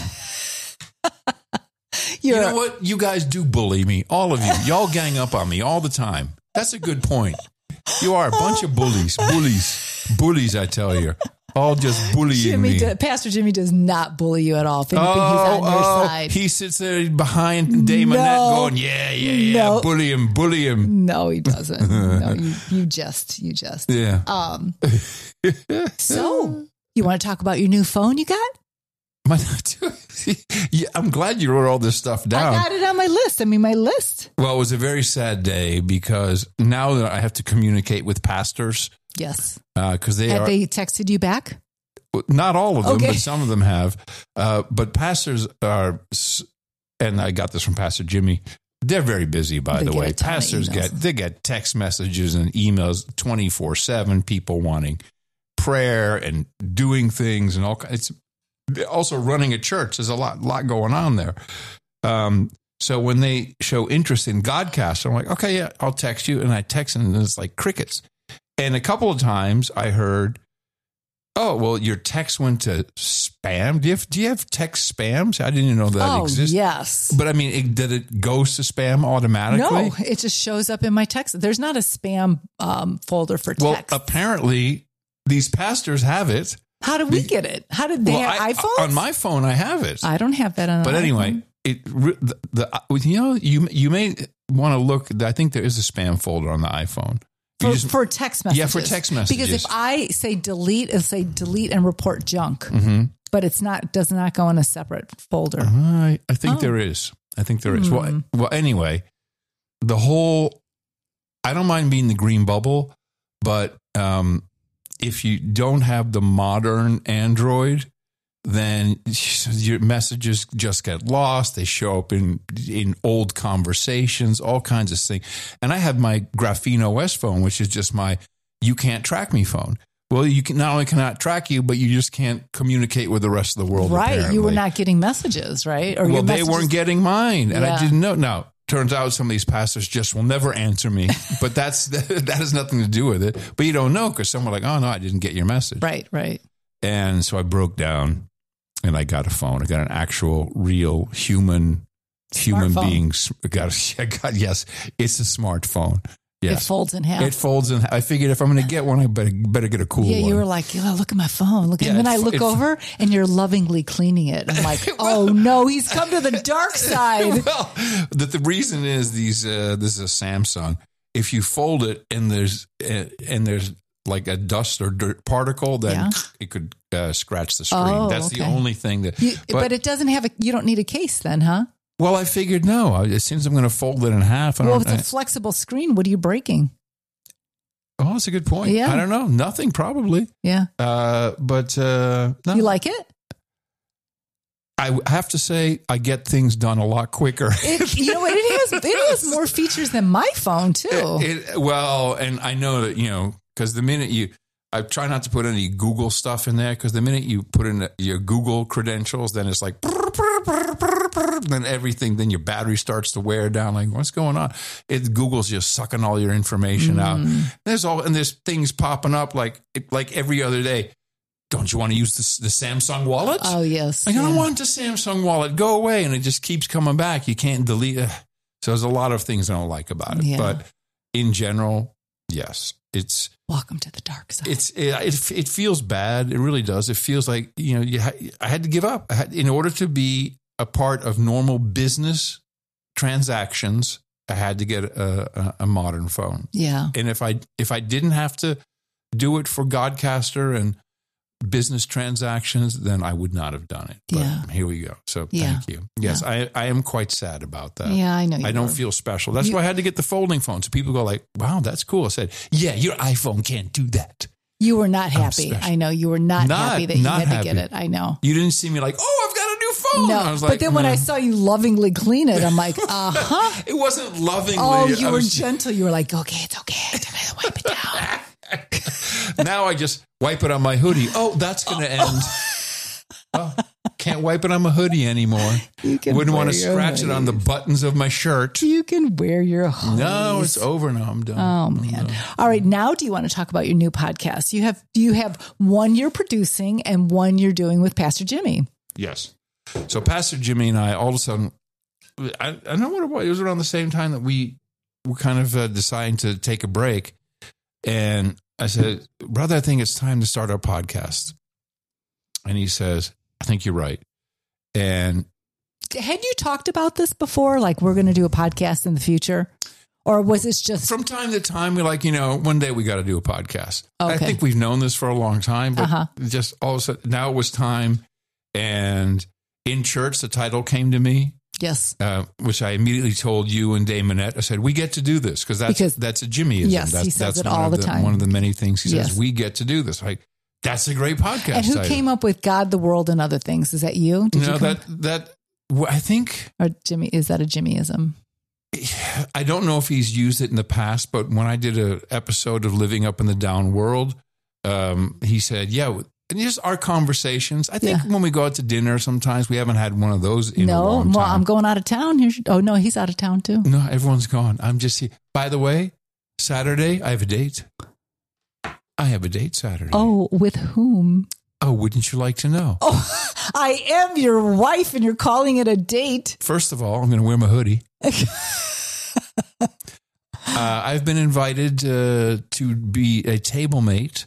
You know what? You guys do bully me. All of you. Y'all gang up on me all the time. That's a good point. You are a bunch of bullies. Bullies. Bullies, I tell you. All just bullying Jimmy me. Do, Pastor Jimmy does not bully you at all. If anything, oh, he's on your oh, side. He sits there behind Dame Annette no, going, yeah, yeah, yeah, no. bully him, bully him. No, he doesn't. No, you, you just, you just. Yeah. Um. So, you want to talk about your new phone you got? My, yeah, I'm glad you wrote all this stuff down. I got it on my list. I mean, my list. Well, it was a very sad day because now that I have to communicate with pastors. Yes. Because uh, they have are, they texted you back? Not all of them, okay. but some of them have. Uh, but pastors are, and I got this from Pastor Jimmy. They're very busy, by they the way. Pastors get they get text messages and emails twenty-four seven. People wanting prayer and doing things and all. It's also running a church. There's a lot lot going on there. Um, so when they show interest in Godcast, I'm like, okay, yeah, I'll text you, and I text, and it's like crickets. And a couple of times I heard, oh, well, your text went to spam. Do you have, do you have text spams? I didn't even know that oh, existed. Yes. But I mean, it, did it go to spam automatically? No, it just shows up in my text. There's not a spam um, folder for text. Well, apparently these pastors have it. How did we get it? How did they well, have I, iPhones? On my phone, I have it. I don't have that on But anyway, iPhone. it the, the you know, you you may want to look. I think there is a spam folder on the iPhone. For, just, for text messages. Yeah, for text messages. Because if I say delete, it'll say delete and report junk. Mm-hmm. But it's not does not go in a separate folder. Uh, I, I think oh. there is. I think there is. Mm. Well, well, anyway, the whole, I don't mind being the green bubble, but um, if you don't have the modern Android, then your messages just get lost. They show up in in old conversations, all kinds of things. And I have my Graphene O S phone, which is just my you can't track me phone. Well, you can not only cannot track you, but you just can't communicate with the rest of the world. Right. Apparently. You were not getting messages, right? Or well, your they messages- weren't getting mine, and yeah. I didn't know. Now, turns out some of these pastors just will never answer me, but that's that has nothing to do with it. But you don't know because someone like, oh, no, I didn't get your message. Right, right. And so I broke down. And I got a phone. I got an actual, real human, human being. I got, I got, yes, it's a smartphone. Yes. It folds in half. It folds in half. I figured if I'm going to get one, I better better get a cool yeah, one. you were like, oh, look at my phone. Look, yeah, and then I look it, over and you're lovingly cleaning it. I'm like, well, oh no, he's come to the dark side. Well, the, the reason is these. Uh, this is a Samsung. If you fold it and there's uh, and there's like a dust or dirt particle, then Yeah. it could uh, scratch the screen. Oh, That's the okay. only thing that. You, but, but it doesn't have a. You don't need a case then, huh? well, I figured no. I- As soon as I'm going to fold it in half, I Well, don't. if I, it's a flexible screen, what are you breaking? oh, that's a good point. Yeah. I don't know. Nothing probably. Yeah, Uh, but uh, no. you like it? I have to say, I get things done a lot quicker. It, you know what? It has it has more features than my phone too. It, well, and I know that, you know, because the minute you, I try not to put any Google stuff in there, because the minute you put in your Google credentials, then it's like, brr, brr, brr, brr, brr, then everything, then your battery starts to wear down. Like, what's going on? It Google's just sucking all your information out. There's all, and there's things popping up like, like every other day. Don't you want to use the, the Samsung wallet? Oh yes, Like, I don't yeah. want the Samsung wallet. Go away. And it just keeps coming back. You can't delete it. So there's a lot of things I don't like about it. Yeah. But in general, yes, it's, Welcome to the dark side. it's, it, it, it feels bad. It really does. It feels like, you know, you ha- I had to give up. I had, in order to be a part of normal business transactions, I had to get a, a, a modern phone. yeah, And if I, if I didn't have to do it for Godcaster and business transactions, then I would not have done it. But Yeah. here we go. So Yeah. thank you. Yes, I, I am quite sad about that. yeah. I know. You I don't were. feel special. That's You- why I had to get the folding phone. So people go like, wow, that's cool. I said, yeah, your iPhone can't do that. You were not happy. special. I know you were not, Not- happy that you not had to get happy. it. I know. You didn't see me like, oh, I've got a new phone. No, I was like, but then when "Nah." I saw you lovingly clean it, I'm like, uh huh. It wasn't lovingly. Oh, you I were was- gentle. You were like, okay, it's okay. I'm gonna wipe it down. Now I just wipe it on my hoodie. Oh, that's going to end. Oh, can't wipe it on my hoodie anymore. You can Wouldn't want to wear your scratch it on the buttons of my shirt. You can wear your hoodies. No, it's over now. I'm done. Oh man! All right, now do you want to talk about your new podcast? You have do you have one you're producing and one you're doing with Pastor Jimmy? Yes. So Pastor Jimmy and I, all of a sudden, I, I don't know what it was. It was around the same time that we were kind of uh, deciding to take a break. And I said, brother, I think it's time to start our podcast. And he says, I think you're right. And Had you talked about this before? Like we're going to do a podcast in the future, or was this just from time to time, we're like, you know, one day we got to do a podcast. I Okay. think we've known this for a long time, but Uh-huh. just all of a sudden, now it was time. And in church, the title came to me. yes? Uh, which I immediately told you and Dave Manette. I said, we get to do this because that's Because- that's a Jimmyism. Yes, that's, he says that's it one all of the the time. One of the many things he Yes. says, we get to do this. Like, that's a great podcast. And who title. came up with God, the world, and other things? Is that you? Did No, you come, that, that, well, I think, or Jimmy? Is that a Jimmyism? I don't know if he's used it in the past, but when I did an episode of Living Up in the Down World, um, he said, yeah, and just our conversations. I think Yeah. when we go out to dinner, sometimes we haven't had one of those in a No, long well, time. I'm going out of town. Here's, oh no, he's out of town too. No, everyone's gone. I'm just here. By the way, Saturday, I have a date. I have a date Saturday. Oh, with whom? Oh, wouldn't you like to know? Oh, I am your wife, and you're calling it a date. First of all, I'm going to wear my hoodie. uh, I've been invited uh, to be a table mate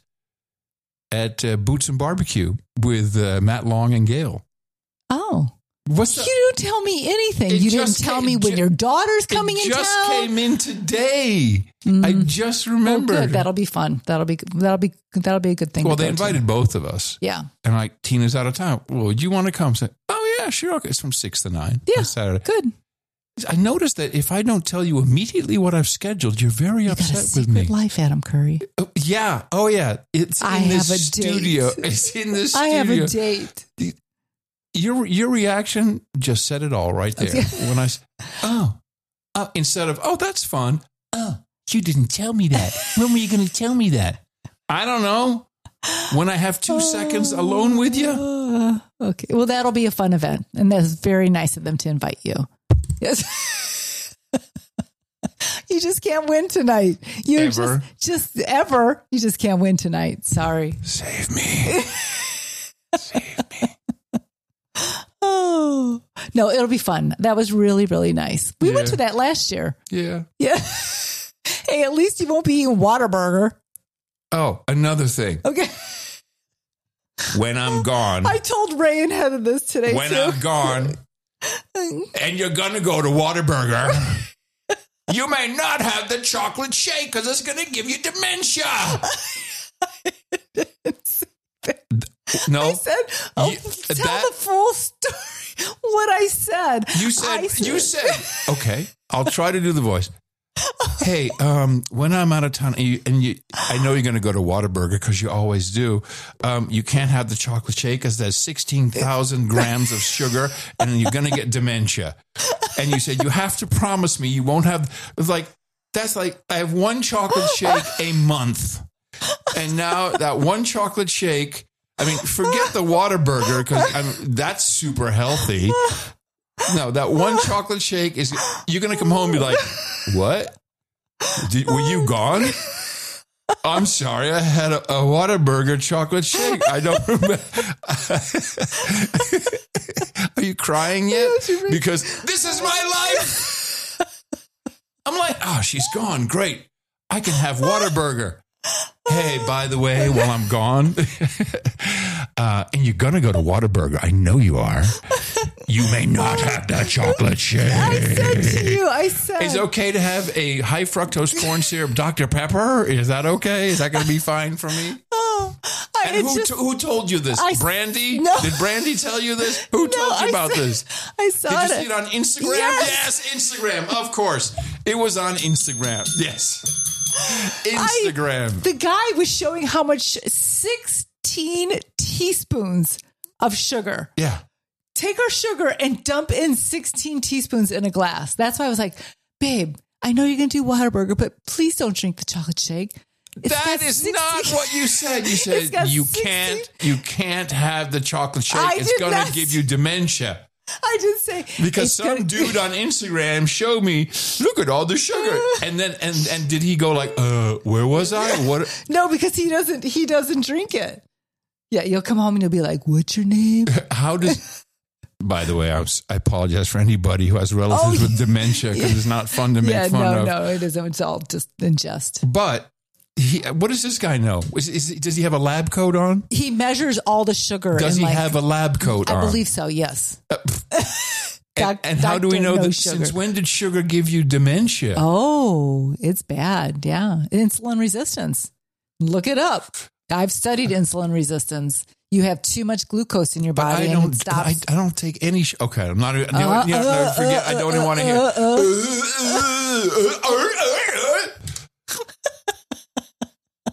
at uh, Boots and Barbecue with uh, Matt Long and Gail. Oh. What's You the, didn't tell me anything. It You didn't just tell came- me when ju- your daughter's coming it in just town. came in today. I just Well, remembered. good. That'll be fun. That'll be that'll be that'll be a good thing. well, to they go to. invited both of us. Yeah. And like, Tina's out of town. Well, do you want to come? So, oh, yeah, sure. Okay. It's from six to nine Yeah. on Saturday. Good. I noticed that if I don't tell you immediately what I've scheduled, you're very You got a upset secret with me. life, Adam Curry. Oh, yeah. Oh, yeah. It's in I this have a date. studio. It's in this I studio. have a date. Your your reaction just said it all right there. Okay. When I s- oh, uh, instead of, oh, that's fun. Oh, you didn't tell me that. When were you going to tell me that? I don't know. When I have two seconds alone with you? Uh, okay. Well, that'll be a fun event. And that's very nice of them to invite you. Yes. You just can't win tonight. You Ever. just, just ever. You just can't win tonight. Sorry. Save me. Save me. Oh, no, it'll be fun. That was really, really nice. We went Yeah. to that last year. Yeah. Yeah. Hey, at least you won't be eating Whataburger. Oh, another thing. Okay. When I'm gone, I told Ray and Heather this today, when too. I'm gone, and you're going to go to Whataburger, you may not have the chocolate shake because it's going to give you dementia. didn't say that. No. I said, oh, You- tell that- the full story. What I said. You said, I said you said, okay, I'll try to do the voice. Hey, um, when I'm out of town, and, you, and you, I know you're going to go to Whataburger because you always do. Um, you can't have the chocolate shake because there's sixteen thousand grams of sugar and you're going to get dementia. And you said, you have to promise me you won't have, it's like, that's like, I have one chocolate shake a month. And now that one chocolate shake, I mean, forget the Whataburger because that's super healthy. No, that one chocolate shake is, you're going to come home and be like, what? Did, were you gone? I'm sorry, I had a, a Whataburger chocolate shake. I don't remember. Are you crying yet? Because this is my life. I'm like, oh, she's gone. Great. I can have Whataburger. Hey, by the way, while I'm gone, uh, and you're going to go to Whataburger. I know you are. You may not have that chocolate shake. I said to you, I said. Is it okay to have a high fructose corn syrup Doctor Pepper? Is that okay? Is that going to be fine for me? Oh, I, And it's who, just, t- who told you this? I- Brandy? No. Did Brandy tell you this? Who no, told you I about said- this? I saw Did you it. see it on Instagram? Yes. Yes, Instagram. Of course. It was on Instagram. Yes. Instagram. I, the guy was showing how much sixteen teaspoons of sugar. yeah. Take our sugar and dump in sixteen teaspoons in a glass. That's why I was like, babe, I know you're going to do Whataburger, but please don't drink the chocolate shake. It's That got is sixteen not what you said. You It's said got you sixteen can't you can't have the chocolate shake. I It's did going not to give s- you dementia. I just say Because it's some gonna- dude on Instagram showed me, look at all the sugar. And then and and did he go like, uh, where was I? What No, because he doesn't. He doesn't drink it. Yeah, you'll come home and you'll be like, "What's your name?" how does By the way, I, was, I apologize for anybody who has relatives Oh, with dementia because it's not fun to make yeah, fun no, of. no, it isn't. It's all just in jest. But he, what does this guy know? Is, is, does he have a lab coat on? He measures all the sugar. Does in he like, have a lab coat I on? believe so. Yes. And, Doc- and how do we doctor, know no that? sugar. Since when did sugar give you dementia? Oh, it's bad. Yeah, insulin resistance. Look it up. I've studied insulin resistance. You have too much glucose in your But body, I and don't. it stops. I, I don't take any. Sh- okay, I'm not. You know, Uh, what? You know, uh, no, forget. I don't even uh, want to hear. uh,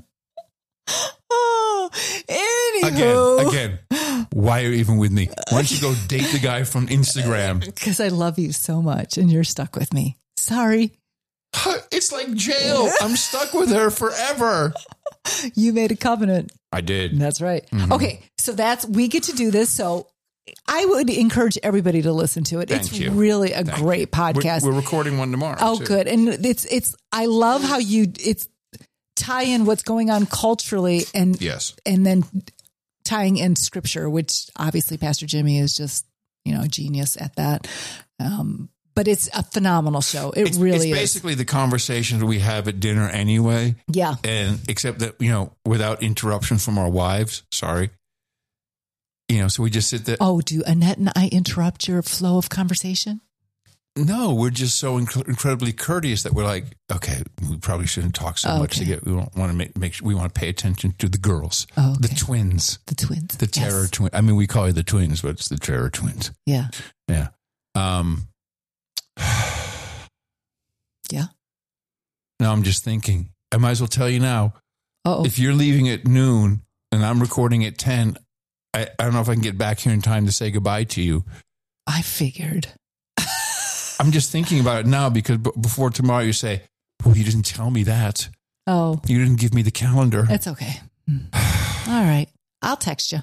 Oh, again, anywho, again. Why are you even with me? Why don't you go date the guy from Instagram? because I love you so much, and you're stuck with me. Sorry, It's like jail. I'm stuck with her forever. you made a covenant. I did. That's right. Mm-hmm. Okay, so that's we get to do this. So I would encourage everybody to listen to it. Thank it's you. really a Thank great We're, podcast. we're recording one tomorrow. oh, too. good. And it's it's. I love how you it's tie in what's going on culturally and Yes. and then tying in scripture, which obviously Pastor Jimmy is just you know a genius at that. Um, but it's a phenomenal show. It It's, really it's is. basically the conversations we have at dinner anyway. Yeah. And except that, you know, without interruption from our wives. Sorry. You know, so we just sit there. Oh, do Annette and I interrupt your flow of conversation? No, we're just so inc- incredibly courteous that we're like, okay, we probably shouldn't talk so much to Okay. get. We don't want to make make sure we want to pay attention to the girls, Oh, the okay. twins, The twins. the terror Yes. twin. I mean, we call you the twins, but it's the terror twins. Yeah. Yeah. Um. Yeah. Now I'm just thinking. I might as well tell you now. Oh, If you're leaving at noon and I'm recording at ten, I, I don't know if I can get back here in time to say goodbye to you. I figured. I'm just thinking about it now because b- before tomorrow you say, well, you didn't tell me that. Oh, You didn't give me the calendar. it's okay. Mm. All right. I'll text you.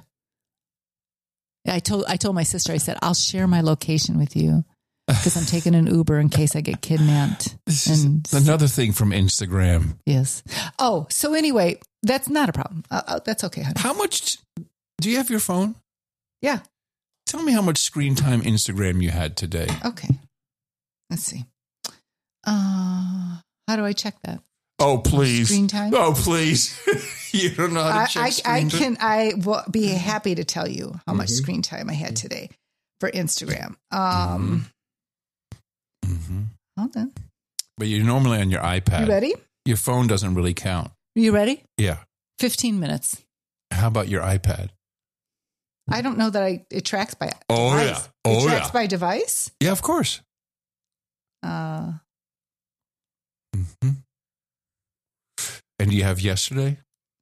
I told I told my sister, I said, I'll share my location with you because I'm taking an Uber in case I get kidnapped. This is And another thing from Instagram. yes. Oh, so anyway, that's not a problem. Uh, uh, that's okay, honey. How much do you have your phone? Yeah. Tell me how much screen time Instagram you had today. Okay. Let's see. Uh, how do I check that? Oh, please. Screen time? Oh, please. You don't know how to I, check I, screen I time? can. I will be happy to tell you how much Mhm. screen time I had today for Instagram. Um, Mhm. Hold on. But you're normally on your iPad. You ready? Your phone doesn't really count. You ready? Yeah. fifteen minutes. How about your iPad? I don't know that I it tracks by Oh, device. yeah. Oh, it tracks yeah. by device. Yeah, of course. Uh, Mm-hmm. And do you have yesterday?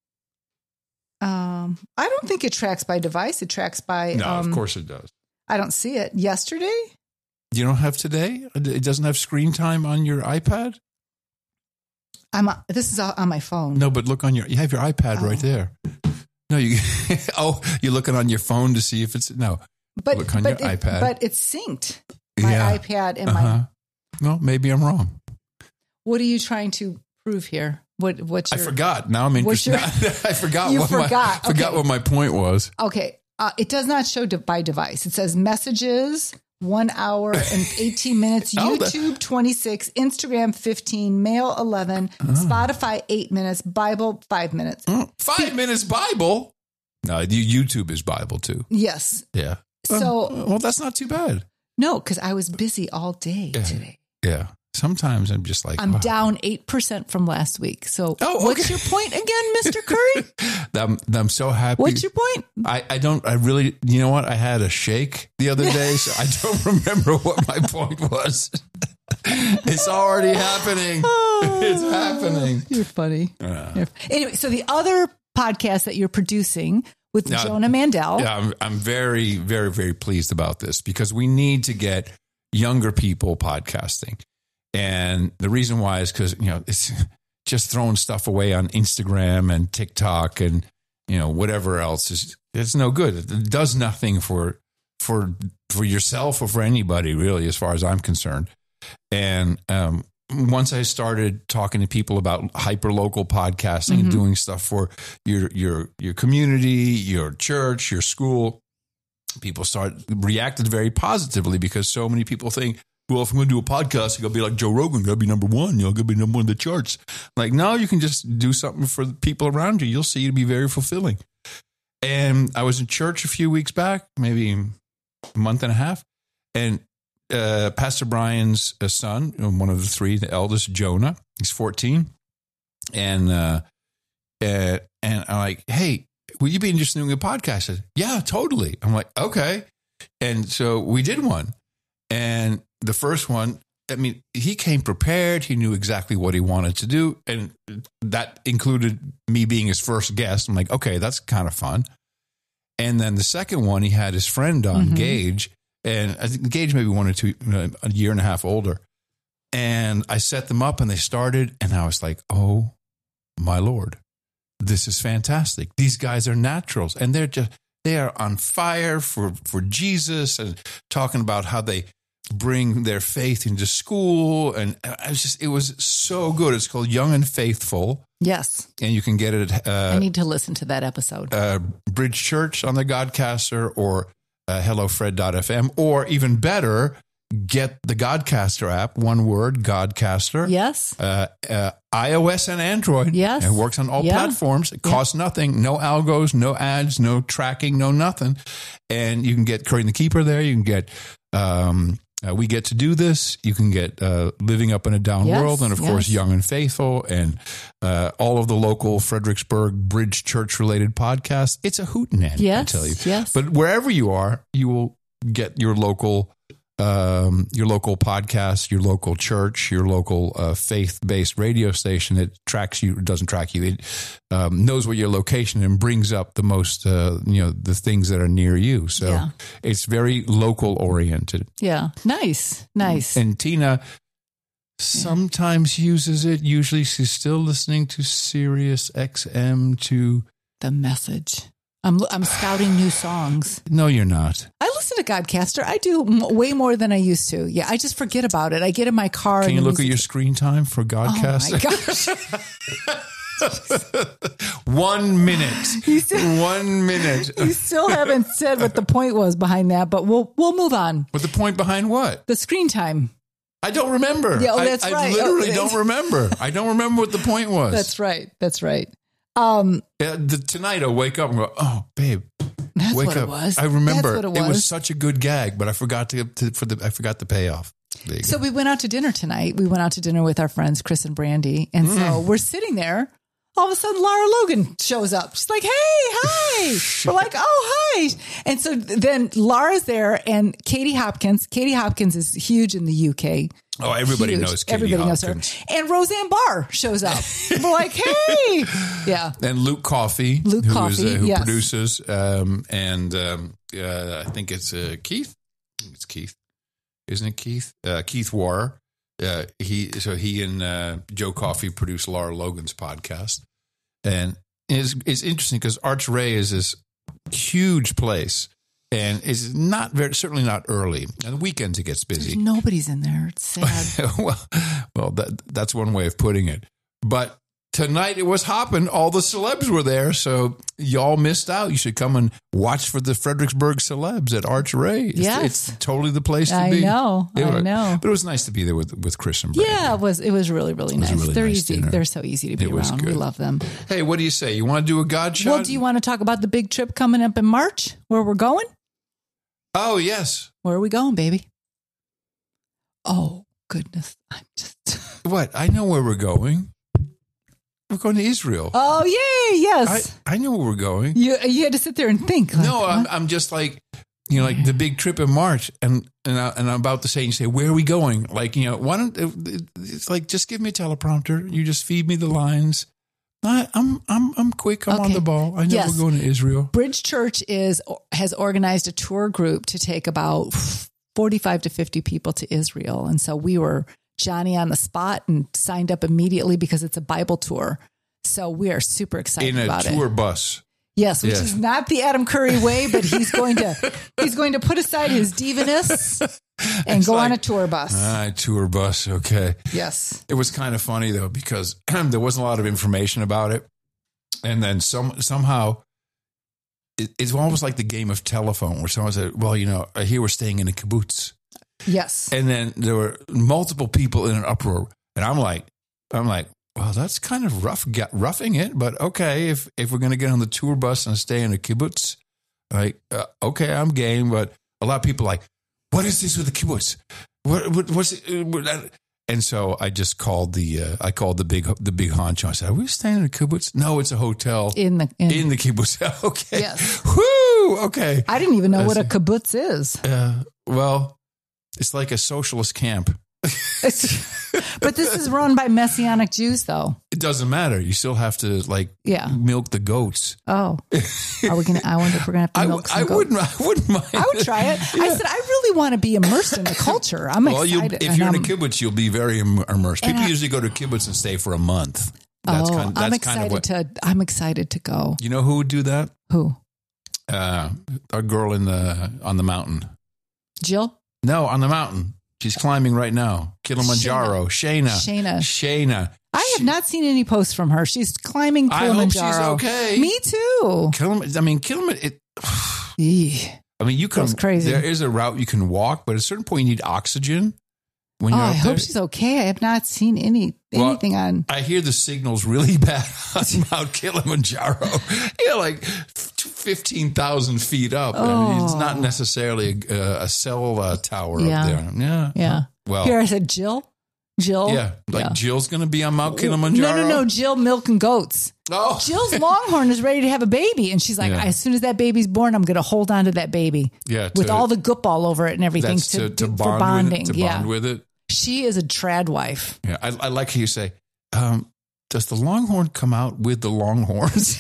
um, I don't think it tracks by device. It tracks by. No, um, of course it does. I don't see it. Yesterday? You don't have today? It doesn't have screen time on your iPad? I'm. On, this is on my phone. No, but look on your, you have your iPad Oh. right there. No, you, oh, you're looking on your phone to see if it's, no. but look on but your it, iPad. But it's synced. My Yeah. iPad and Uh-huh. my. No, maybe I'm wrong. What are you trying to prove here? What? What's I your? forgot. Now I'm What's interested. your- I forgot You what my, forgot. forgot Okay. what my point was. Okay. Uh, it does not show de- by device. It says messages, one hour and eighteen minutes, Oh, that- YouTube twenty-six, Instagram fifteen, mail eleven, Spotify eight minutes, Bible five minutes. Oh, Five minutes Bible. No, you- YouTube is Bible too. Yes. Yeah. So, Well, well, that's not too bad. no, because I was busy all day Yeah. today. Yeah. Sometimes I'm just like, I'm wow. down eight percent from last week. So, Oh, what's okay. your point again, Mister Curry? I'm, I'm so happy. What's your point? I, I don't, I really, you know what? I had a shake the other day, so I don't remember what my point was. It's already happening. It's happening. You're funny. Uh, You're- Anyway, so the other podcast that you're producing with Now- Jonah Mandel. Yeah, I'm, I'm very, very, very pleased about this because we need to get younger people podcasting. And the reason why is because, you know, it's just throwing stuff away on Instagram and TikTok and, you know, whatever else is, it's no good. It does nothing for, for, for yourself or for anybody really, as far as I'm concerned. And, um, once I started talking to people about hyper local podcasting and doing stuff for your, your, your community, your church, your school, people start reacted very positively because so many people think, well, if I'm going to do a podcast, I got to be like Joe Rogan, got to be number one. You know, got to be number one in the charts. Like, no, you can just do something for the people around you. You'll see it'll be very fulfilling. And I was in church a few weeks back, maybe a month and a half, and uh, Pastor Brian's uh, son, one of the three, the eldest, Jonah, he's fourteen, and uh, uh, and I'm like, hey, will you be interested in doing a podcast? I said, yeah, totally. I'm like, okay, and so we did one. And the first one, I mean, he came prepared. He knew exactly what he wanted to do. And that included me being his first guest. I'm like, okay, that's kind of fun. And then the second one, he had his friend on, Mm-hmm. Gage. And I think Gage maybe one or two, a year and a half older. And I set them up and they started. And I was like, oh, my Lord, this is fantastic. These guys are naturals. And they're just, they are on fire for, for Jesus and talking about how they bring their faith into school. And I was just, it was so good. It's called Young and Faithful. Yes. And you can get it at uh, I need to listen to that episode. uh, Bridge Church on the Godcaster or uh, hello fred dot f m, or even better, get the Godcaster app, one word, Godcaster. Yes. Uh, uh, iOS and Android. Yes. It works on all Yeah. platforms. It costs nothing. No algos, no ads, no tracking, no nothing. And you can get Curry and the Keeper there. You can get um, uh, We Get to Do This. You can get uh, Living Up in a Down Yes, World. And, of yes. course, Young and Faithful. And uh, all of the local Fredericksburg Bridge Church-related podcasts. It's a hootenanny, Yes, I tell you. yes. But wherever you are, you will get your local um, your local podcast, your local church, your local uh, faith-based radio station. It tracks you, it doesn't track you. It um, knows what your location and brings up the most, uh, you know, the things that are near you. So Yeah. it's very local oriented. Yeah. Nice. Nice. And Tina sometimes uses it. Usually she's still listening to Sirius X M to, The Message. I'm I'm scouting new songs. no, you're not. I listen to Godcaster. I do m- way more than I used to. Yeah, I just forget about it. I get in my car. Can and you the look at your music- screen time for Oh Godcast? my gosh! One minute. One minute. You still haven't said what the point was behind that, but we'll we'll move on. But the point behind what? The screen time. I don't remember. Yeah, oh, I- that's I, right. literally Oh, don't remember. I don't remember what the point was. That's right. That's right. Um, Yeah, the, tonight I wake up and go, oh, babe, that's wake what up. it was. I remember That's what it was. such a good gag, but I forgot to, to for the I forgot the payoff. There you So go. we went out to dinner tonight. We went out to dinner with our friends Chris and Brandy, and so we're sitting there all of a sudden Lara Logan shows up. She's like, hey, hi. We're like, oh, hi. And so then Lara's there and Katie Hopkins. Katie Hopkins is huge in the U K. Oh, everybody Huge. knows Katie Everybody Hopkins. knows her. And Roseanne Barr shows up. We're like, hey. Yeah. And Luke Coffey, Luke who, Coffey, is, uh, who yes. produces, um, and um, uh, I think it's uh, Keith. I think it's Keith. Isn't it Keith? Uh, Keith Warrer. Uh, he so he and uh, Joe Coffey produce Lara Logan's podcast, and it's, it's interesting because Arch Ray is this huge place, and it's not very certainly not early. On the weekends it gets busy. There's nobody's in there. It's sad. well, well, that that's one way of putting it. But tonight it was hopping. All the celebs were there, so y'all missed out. You should come and watch for the Fredericksburg celebs at Arch Ray. It's, Yes. it's totally the place to I be. know. It I was- know. But it was nice to be there with with Chris and Brandon. Yeah, it was it was really, really was a nice. really They're nice easy. dinner. They're so easy to be It was around. We good. love them. Hey, what do you say? You want to do a God shot? Well, do you want to talk about the big trip coming up in March? Where we're going? Oh, yes. Where are we going, baby? Oh, goodness. I'm just What? I know where we're going. We're going to Israel. Oh, yay, yes. I, I know where we're going. you you had to sit there and think. Like, No, I'm, what? I'm just like, you know, like the big trip in March, and and, I, and I'm about to say, you say, where are we going? Like, you know, why don't it's like just give me a teleprompter. You just feed me the lines. I, I'm I'm I'm quick. I'm on Okay. the ball. I know Yes. we're going to Israel. Bridge Church is has organized a tour group to take about forty-five to fifty people to Israel. And so we were Johnny on the spot and signed up immediately because it's a Bible tour. So we are super excited In a about tour it. bus. Yes, which Yeah. is not the Adam Curry way, but he's going to he's going to put aside his divaness and It's go on like, a tour bus. Ah, tour bus. Okay. Yes. It was kind of funny though because there wasn't a lot of information about it, and then some somehow it, it's almost like the game of telephone where someone said, "Well, you know, here we're staying in a kibbutz," Yes. and then there were multiple people in an uproar, and I'm like, I'm like, well, that's kind of rough, roughing it, but okay, if if we're gonna get on the tour bus and stay in a kibbutz, like, uh, okay, I'm game, but a lot of people are like, what is this with the kibbutz? What, what what's it? What, that? And so I just called the uh, I called the big the big honcho. I said, "Are we staying in a kibbutz?" No, it's a hotel In the in, in the kibbutz. Okay, Yes. whoo, okay. I didn't even know what a That's- kibbutz is. Uh, well, it's like a socialist camp. But this is run by Messianic Jews, though. It doesn't matter. You still have to like Yeah. milk the goats. Oh, are we gonna? I wonder if we're gonna have to I, milk some I goats. wouldn't. I wouldn't mind. I would try it. I said I really want to be immersed in the culture. I'm Well, you, excited. if and you're in a I'm- kibbutz, you'll be very im- immersed. And People I- usually go to kibbutz and stay for a month. That's oh, kind. That's I'm kind excited of what. to. I'm excited to go. You know who would do that? Who? Uh, our girl in the on the mountain. Jill? No, on the mountain. She's climbing right now. Kilimanjaro. Shayna. Shayna. Shayna. I have not seen any posts from her. She's climbing I hope she's Kilimanjaro. okay. Me too. Kilim- I mean, Kilimanjaro. It, Eeh. I mean, you can. That's crazy. There is a route you can walk, but at a certain point, you need oxygen. When Oh, you're I up hope there. she's okay. I have not seen any Well, anything on. I hear the signal's really bad on Mount Kilimanjaro. Yeah, like fifteen thousand feet up. I mean, it's not necessarily a, a cell uh, tower Yeah. up there. Yeah. Yeah. Well, Here I said Jill. Jill. yeah. Like Yeah. Jill's going to be on Mount Kilimanjaro. No, no, no. Jill milking goats. Oh, Jill's Longhorn is ready to have a baby, and she's like, Yeah. as soon as that baby's born, I'm going to hold on to that baby yeah. with to- all the goop all over it and everything that's to, to, to do- bond for bonding. with it. To yeah, bond with it. she is a trad wife. Yeah. I, I like how you say, um, does the Longhorn come out with the Longhorns?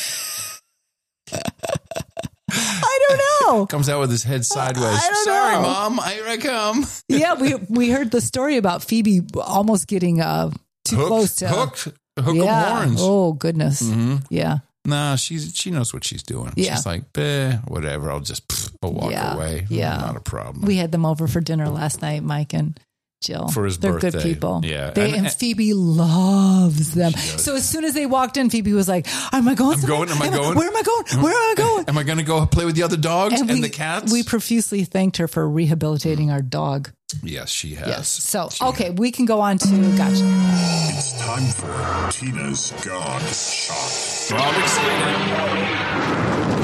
I don't know. Comes out with his head sideways. I don't Sorry, know. Mom. Here I come. Yeah, we we heard the story about Phoebe almost getting uh, too Hooked, close to hooked, hook yeah. of horns. Oh goodness. Mhm. Yeah. Nah, she's she knows what she's doing. Yeah. She's like, eh, whatever. I'll just pff, I'll walk Yeah, away. yeah. Not a problem. We had them over for dinner last night, Mike and Jill. For his They're birthday. good people. Yeah. They, And- and, Phoebe loves them. does. So as soon as they walked in, Phoebe was like, am I going I'm somewhere? going, am I going? Where am I going? Where am I going? Am I going to go play with the other dogs and, we, the cats? We profusely thanked her for rehabilitating our dog. yes, she has. Yes. So, She okay, we can go on to, gotcha. It's time for Tina's God Shot. Well, I'm excited.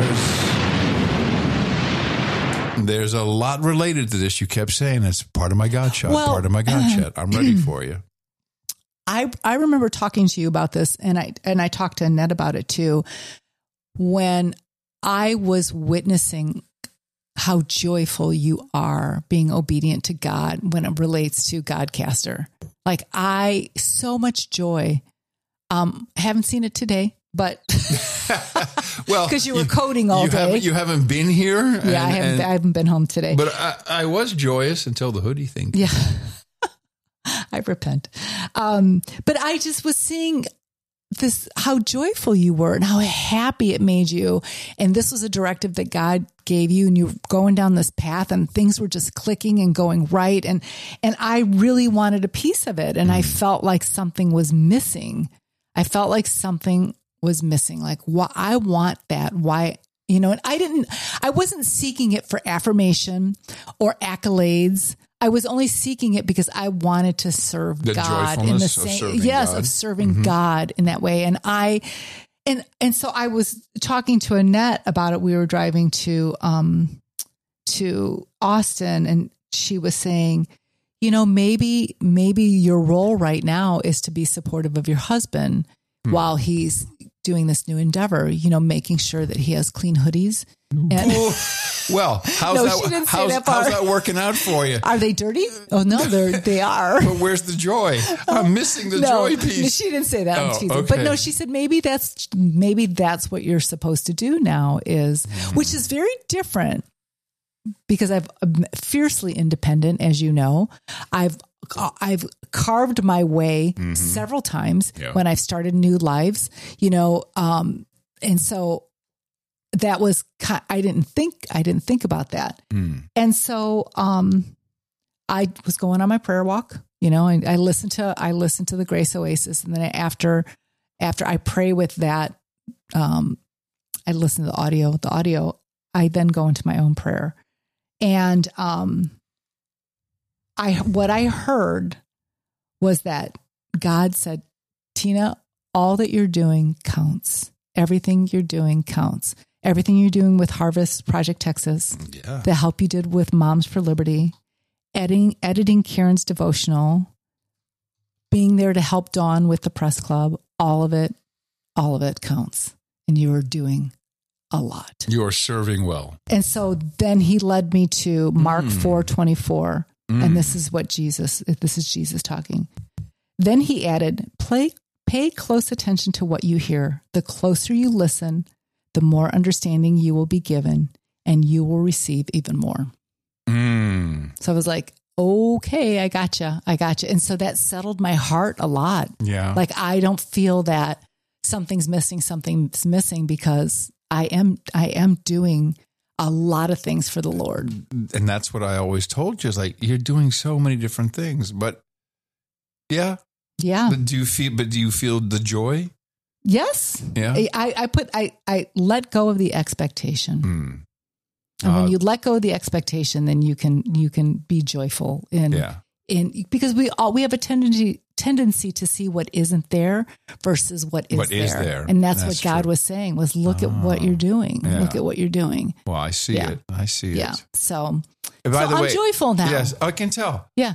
There's, there's a lot related to this. You kept saying it's part of my God shot, Well, part of my God shot. I'm ready for you. I, I remember talking to you about this, and I and I talked to Annette about it too, when I was witnessing how joyful you are being obedient to God when it relates to Godcaster. Like I, so much joy. Um, haven't seen it today, but well, because you were coding all you day. Haven't, you haven't been here. Yeah, and, I haven't. and, I haven't been home today. But I, I was joyous until the hoodie thing. Yeah, I repent. Um, but I just was seeing this, how joyful you were and how happy it made you. And this was a directive that God gave you, and you're going down this path, and things were just clicking and going right. And, and I really wanted a piece of it. And mm. I felt like something was missing. I felt like something was missing. Like, why I want that. Why, you know, and I didn't, I wasn't seeking it for affirmation or accolades. I was only seeking it because I wanted to serve the God in the same, of yes, God. of serving Mm-hmm. God in that way. And I, and, and so I was talking to Annette about it. We were driving to, um, to Austin, and she was saying, you know, maybe, maybe your role right now is to be supportive of your husband hmm. while he's doing this new endeavor, you know, making sure that he has clean hoodies. And well, how's no, that, how's, that how's that working out for you? Are they dirty? Oh no, they're, they are. But where's the joy? I'm missing the no, joy piece. She didn't say that. Oh, I'm teasing. okay. But no, she said, maybe that's, maybe that's what you're supposed to do now is, mm. which is very different because I've I'm fiercely independent, as you know. I've, I've carved my way mm-hmm. several times yeah. when I've started new lives, you know, um, and so that was, I didn't think, I didn't think about that. Mm. And so, um, I was going on my prayer walk, you know, and I listened to, I listened to the Grace Oasis. And then after, after I pray with that, um, I listen to the audio, the audio, I then go into my own prayer. And, um, I, what I heard was that God said, Tina, all that you're doing counts. Everything you're doing counts. Everything you're doing with Harvest Project Texas, yeah. the help you did with Moms for Liberty, editing, editing Karen's devotional, being there to help Dawn with the press club, all of it, all of it counts. And you are doing a lot. You are serving well. And so then he led me to Mark mm. four twenty-four. Mm. And this is what Jesus, this is Jesus talking. Then he added, Play, pay close attention to what you hear. The closer you listen, the more understanding you will be given, and you will receive even more. Mm. So I was like, okay, I gotcha. I gotcha. And so that settled my heart a lot. Yeah. Like I don't feel that something's missing, something's missing because I am, I am doing a lot of things for the Lord. And that's what I always told you is like, you're doing so many different things, but yeah. Yeah. But do you feel, but do you feel the joy? Yes. Yeah. I, I put, I, I let go of the expectation. Mm. And uh, when you let go of the expectation, then you can, you can be joyful in, yeah. in, because we all, we have a tendency, tendency to see what isn't there versus what is, what there. is there. And that's, that's what God true. was saying was look oh, at what you're doing. Yeah. Look at what you're doing. Well, I see yeah. it. I see yeah. it. So, and by so the I'm way, joyful now. Yes, I can tell. Yeah.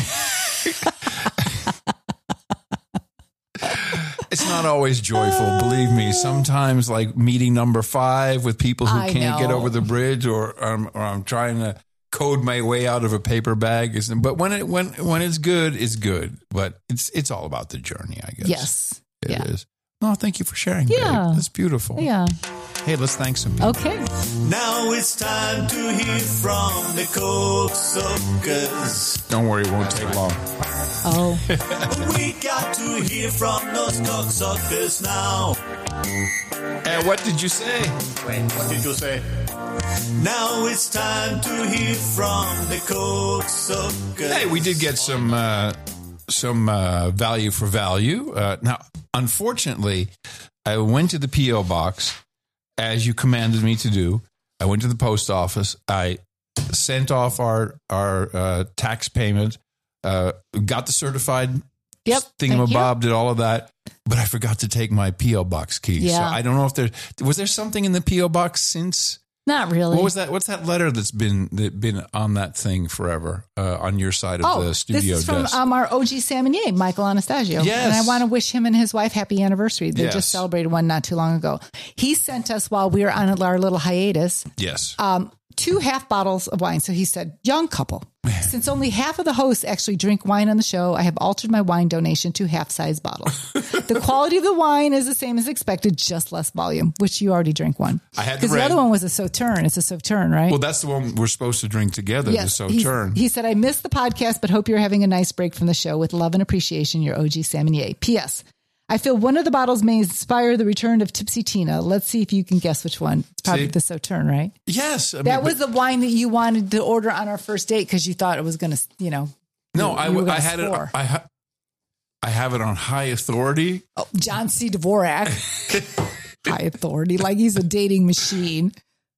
It's not always joyful, believe me. Sometimes like meeting number five with people who I can't know. get over the bridge, or, um, or I'm trying to code my way out of a paper bag. But when it when when it's good, it's good. But it's it's all about the journey, I guess. Yes. It yeah. is. Oh, thank you for sharing. Yeah. Babe. That's beautiful. Yeah. Hey, let's thank some people. Okay. Now it's time to hear from the cocksuckers. Don't worry, it won't take long. Oh. We got to hear from those cocksuckers now. And what did you say? Wait, what did you say? Now it's time to hear from the cocksuckers. Hey, we did get some uh, some uh, value for value. Uh, now, unfortunately, I went to the P O box as you commanded me to do. I went to the post office. I sent off our our uh, tax payment. Uh, got the certified yep, thingamabob, did all of that, but I forgot to take my P O box key. Yeah. So I don't know if there was there something in the P O box since Not really. What was that? What's that letter that's been that been on that thing forever uh, on your side of Oh, the studio this is from desk? um, our O G Salmonier, Michael Anastasio. Yes. And I want to wish him and his wife happy anniversary. They Yes. just celebrated one not too long ago. He sent us, while we were on our little hiatus, yes. um, two half bottles of wine. So he said, young couple. Since only half of the hosts actually drink wine on the show, I have altered my wine donation to half-size bottles. The quality of the wine is the same as expected, just less volume, which you already drank one. I had the Because the red. other one was a Sauterne. It's a Sauterne, right? Well, that's the one we're supposed to drink together. Yes, the he's- Sauterne. He said, I missed the podcast, but hope you're having a nice break from the show. With love and appreciation, your O G Salmonier. P S. I feel one of the bottles may inspire the return of Tipsy Tina. Let's see if you can guess which one. It's probably See? the Sauterne, right? Yes, I mean, That but- was the wine that you wanted to order on our first date because you thought it was going to, you know. no. you I, were w- I gonna had it. score. I ha- I have it on high authority. Oh, John C. Dvorak. High authority, like he's a dating machine.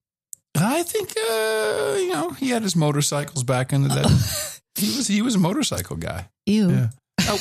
I think uh, you know he had his motorcycles back in the day. he was he was a motorcycle guy. Ew. Yeah. Oh.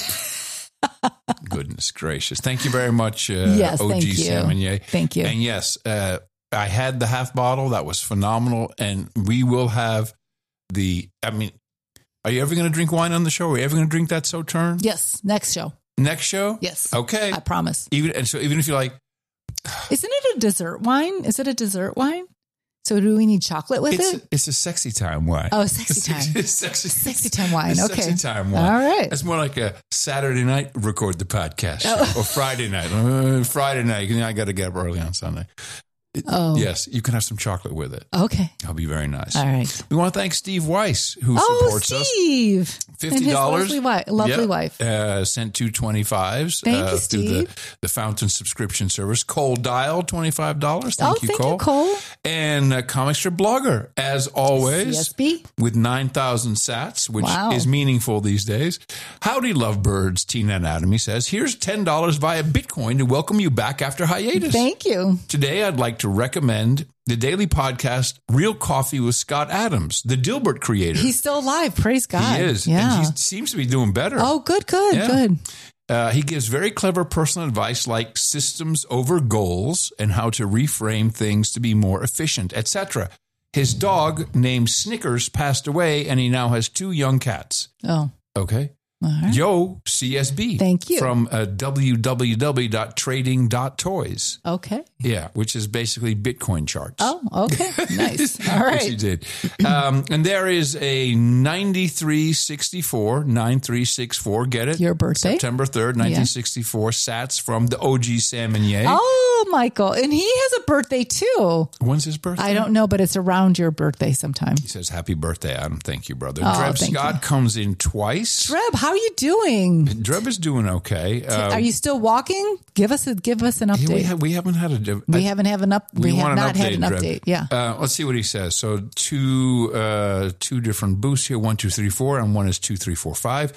Goodness gracious! Thank you very much, uh, Yes, O G thank you. Salmonier. Thank you. And yes, uh, I had the half bottle. That was phenomenal. And we will have the. I mean, are you ever going to drink wine on the show? Are you ever going to drink that Sauterne? Yes. Next show. Next show? Yes. Okay. I promise. Even and so, even if you're like, Isn't it a dessert wine? Is it a dessert wine? So do we need chocolate with it's it? it's a sexy time wine. Oh, sexy time. It's sexy, Sexy time wine. it's Okay. Sexy time wine. All right. It's more like a Saturday night record the podcast show, Oh. or Friday night. Uh, Friday night. I got to get up early on Sunday. Oh. Yes, you can have some chocolate with it. Okay. That'll be very nice. All right. We want to thank Steve Weiss, who Oh, supports us. Steve. Fifty dollars, And his lovely wife. Lovely Yep. wife. Uh, sent two twenty fives Thank uh, you, through the Steve. the Fountain subscription service. Cole Dial twenty five dollars. Thank oh, you, thank Cole. you, Cole. And uh, Comic Strip Blogger, as always, C S B. with nine thousand sats, which Wow. is meaningful these days. Howdy, lovebirds. Tina Anatomy says, "Here's ten dollars via Bitcoin to welcome you back after hiatus. Thank you. Today, I'd like to recommend the daily podcast, Real Coffee with Scott Adams, the Dilbert creator. He's still alive. Praise God. He is. Yeah. And he seems to be doing better. Oh, good, good, Yeah. good. Uh, he gives very clever personal advice like systems over goals and how to reframe things to be more efficient, et cetera. His dog named Snickers passed away, and he now has two young cats. Oh, Okay. all right. Yo, C S B. Thank you. From uh, w w w dot trading dot toys. Okay. Yeah, which is basically Bitcoin charts. Oh, okay. Nice. All Which he right. did. Um, and there is a ninety-three sixty-four, nine three six four, get it? Your birthday? September third, nineteen sixty-four, sats from the O G Salmonier. Oh, Michael. And he has a birthday too. When's his birthday? I don't know, but it's around your birthday sometime. He says, happy birthday, Adam. Thank you, brother. Oh, Dreb thank Scott you. comes in twice. Dreb, how are you doing? Dreb is doing okay. Uh, Are you still walking? Give us a give us an yeah, update. we, have, we haven't had a... We I- haven't have an up. We, want have an not had update, an Dreb. update. Yeah. Uh, let's see what he says. So two uh, two different boosts here, one, two, three, four, and one is two, three, four, five.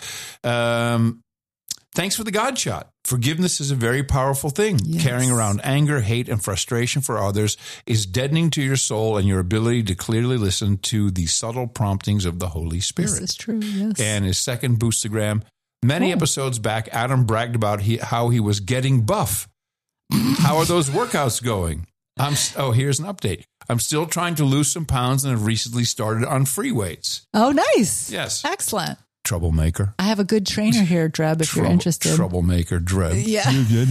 Um, thanks for the God shot. Forgiveness is a very powerful thing. Yes. Carrying around anger, hate, and frustration for others is deadening to your soul and your ability to clearly listen to the subtle promptings of the Holy Spirit. This is true. Yes. And his second Boostagram. Many Oh. episodes back, Adam bragged about he, how he was getting buff. How are those workouts going? I'm oh, here's an update. I'm still trying to lose some pounds and have recently started on free weights. oh, nice. Yes. Excellent. Troublemaker. I have a good trainer here, Dreb, if Trouble- you're interested. Troublemaker, Dreb. Yeah.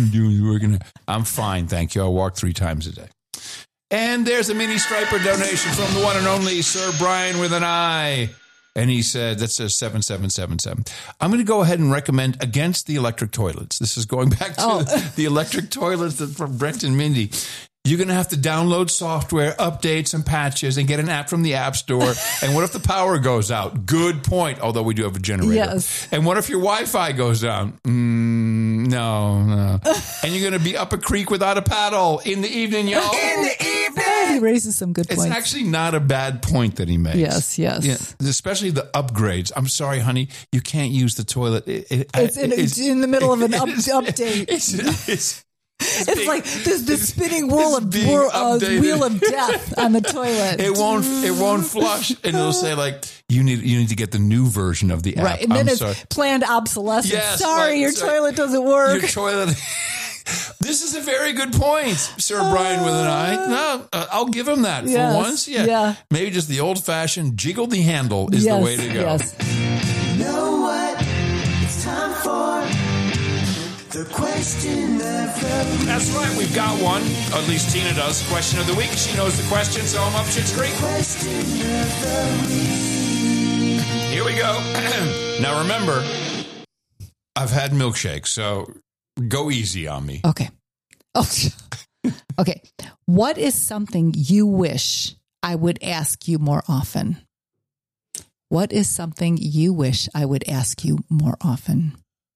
I'm fine, thank you. I walk three times a day. And there's a mini striper donation from the one and only Sir Brian with an I. And he said, that says seven seven seven seven. I'm going to go ahead and recommend against the electric toilets. This is going back to Oh. the, the electric toilets that from Brent and Mindy. You're going to have to download software, updates, and patches, and get an app from the App Store. And what if the power goes out? Good point, although we do have a generator. Yes. And what if your Wi-Fi goes down? Mm, no, no. And you're going to be up a creek without a paddle in the evening, y'all. In the Oh, he raises some good It's points. actually not a bad point that he makes. Yes, yes. Yeah, especially the upgrades. I'm sorry, honey, you can't use the toilet. It, it, It's in, it's in the middle of an up, it's- update. It's, it's, It's like this the spinning wheel it's of being wheel, uh, updated. wheel of death on the toilet. it won't. It won't flush, and it'll say like you need. You need to get the new version of the app. Right, and then I'm it's sorry. planned obsolescence. Yes, sorry, like, your sorry. toilet doesn't work. Your toilet. This is a very good point, Sir Brian with an I. No, uh, I'll give him that Yes, for once. Yeah. yeah. Maybe just the old-fashioned jiggle the handle is yes, the way to go. Yes. You know what? It's time for the question of the week. That's right. We've got one. At least Tina does. Question of the week. She knows the question, so I'm up Schitt's Creek. Question of the week. Here we go. Now, remember, I've had milkshakes, so go easy on me. Okay. Oh, okay. What is something you wish I would ask you more often? What is something you wish I would ask you more often?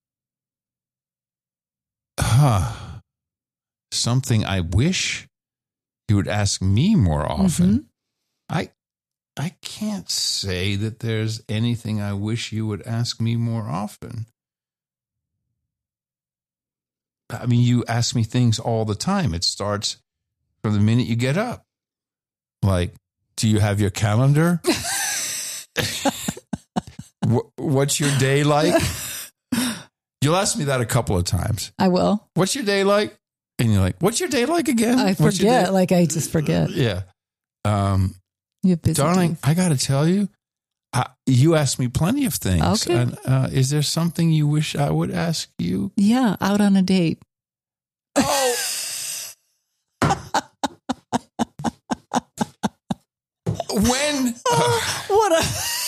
Huh. Something I wish you would ask me more often. Mm-hmm. I I can't say that there's anything I wish you would ask me more often. I mean, you ask me things all the time. It starts from the minute you get up. Like, do you have your calendar? What's your day like? You'll ask me that a couple of times. I will. What's your day like? And you're like, what's your day like again? I What's your day? forget. Like, I just forget. Yeah. Um, You have busy darling, days. I got to tell you, I, you asked me plenty of things. Okay. And, uh, is there something you wish I would ask you? Yeah, out on a date. Oh. When? Uh, What a...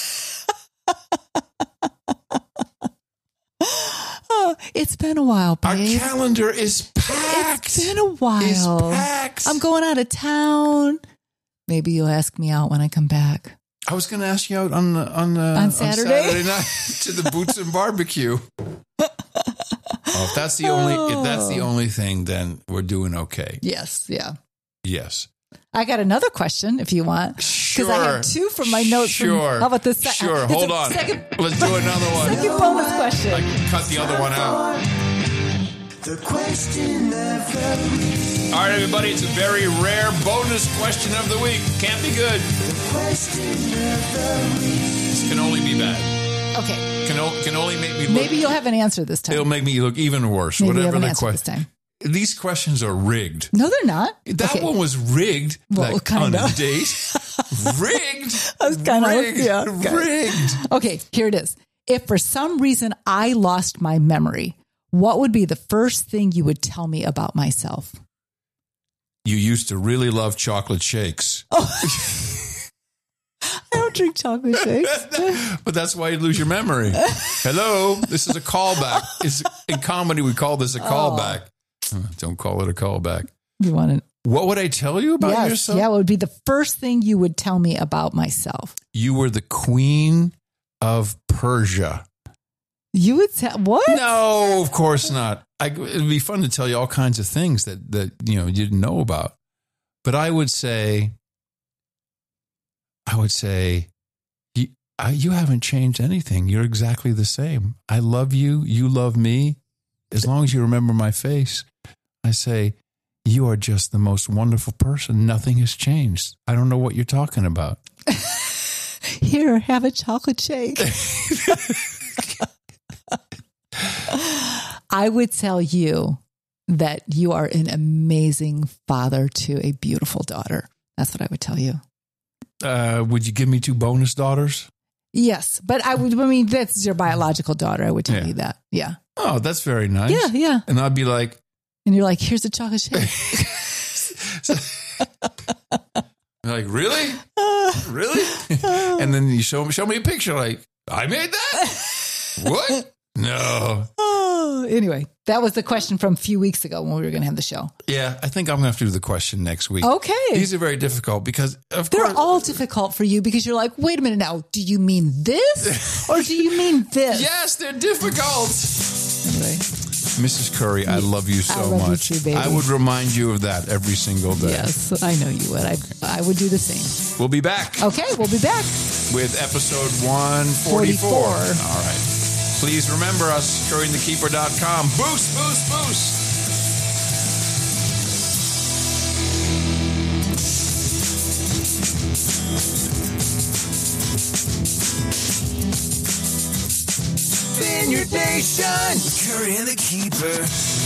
Oh, it's been a while, our babe. calendar is packed. It's been a while. It's packed. I'm going out of town. Maybe you'll ask me out when I come back. I was going to ask you out on the, on the, On Saturday? on Saturday night to the Boots and Barbecue. Oh, if that's the only if that's the only thing, then we're doing okay. Yes, yeah. Yes. I got another question if you want. Because I Sure. have two from my notes. from- Sure. how about this? se- Sure. it's Hold a on. Second, Let's do another one. second bonus question. Like, cut the other one out. The question of the week. All right, everybody. It's a very rare bonus question of the week. Can't be good. The question of the week. This can only be bad. Okay. Can, o- can only make me look. Maybe you'll have an answer this time. It'll make me look even worse. Maybe you'll have Whatever an the answer this question. time. These questions are rigged. No, they're not. That Okay. one was rigged. Well, like kinda. on a date. Rigged. I was kinda- rigged. yeah, okay. Rigged. Okay, here it is. If for some reason I lost my memory, what would be the first thing you would tell me about myself? You used to really love chocolate shakes. I don't drink chocolate shakes. But that's why you lose your memory. Hello, this is a callback. It's, in comedy, we call this a callback. Uh, Don't call it a callback. You want to? What would I tell you about Yes. yourself? Yeah, what would be the first thing you would tell me about myself? You were the queen of Persia. You would tell what? No, of course not. I, it'd be fun to tell you all kinds of things that, that you know you didn't know about. But I would say, I would say, you, I, you haven't changed anything. You're exactly the same. I love you. You love me. As long as you remember my face, I say, you are just the most wonderful person. Nothing has changed. I don't know what you're talking about. Here, have a chocolate shake. I would tell you that you are an amazing father to a beautiful daughter. That's what I would tell you. Uh, would you give me two bonus daughters? Yes, but I would. I mean, that's your biological daughter. I would tell Yeah. you that. Yeah, Oh, that's very nice. yeah, yeah. And I'd be like, And you're like, here's a chocolate shake. like, really? Really? And then you show me, show me a picture like, I made that? What? No. Oh, anyway, that was the question from a few weeks ago when we were going to have the show. Yeah, I think I'm going to have to do the question next week. Okay. These are very difficult because, of They're course. all difficult for you because you're like, wait a minute now, do you mean this or do you mean this? Yes, they're difficult. Anyway, Missus Curry, I love you so I love you much. too, baby. I would remind you of that every single day. yes, I know you would. I, I would do the same. We'll be back Okay, we'll be back. with episode one forty-four. forty-four. All right. Please remember us, curry the keeper dot com. Boost, boost, boost. Vineyard Nation with Curry and the Keeper.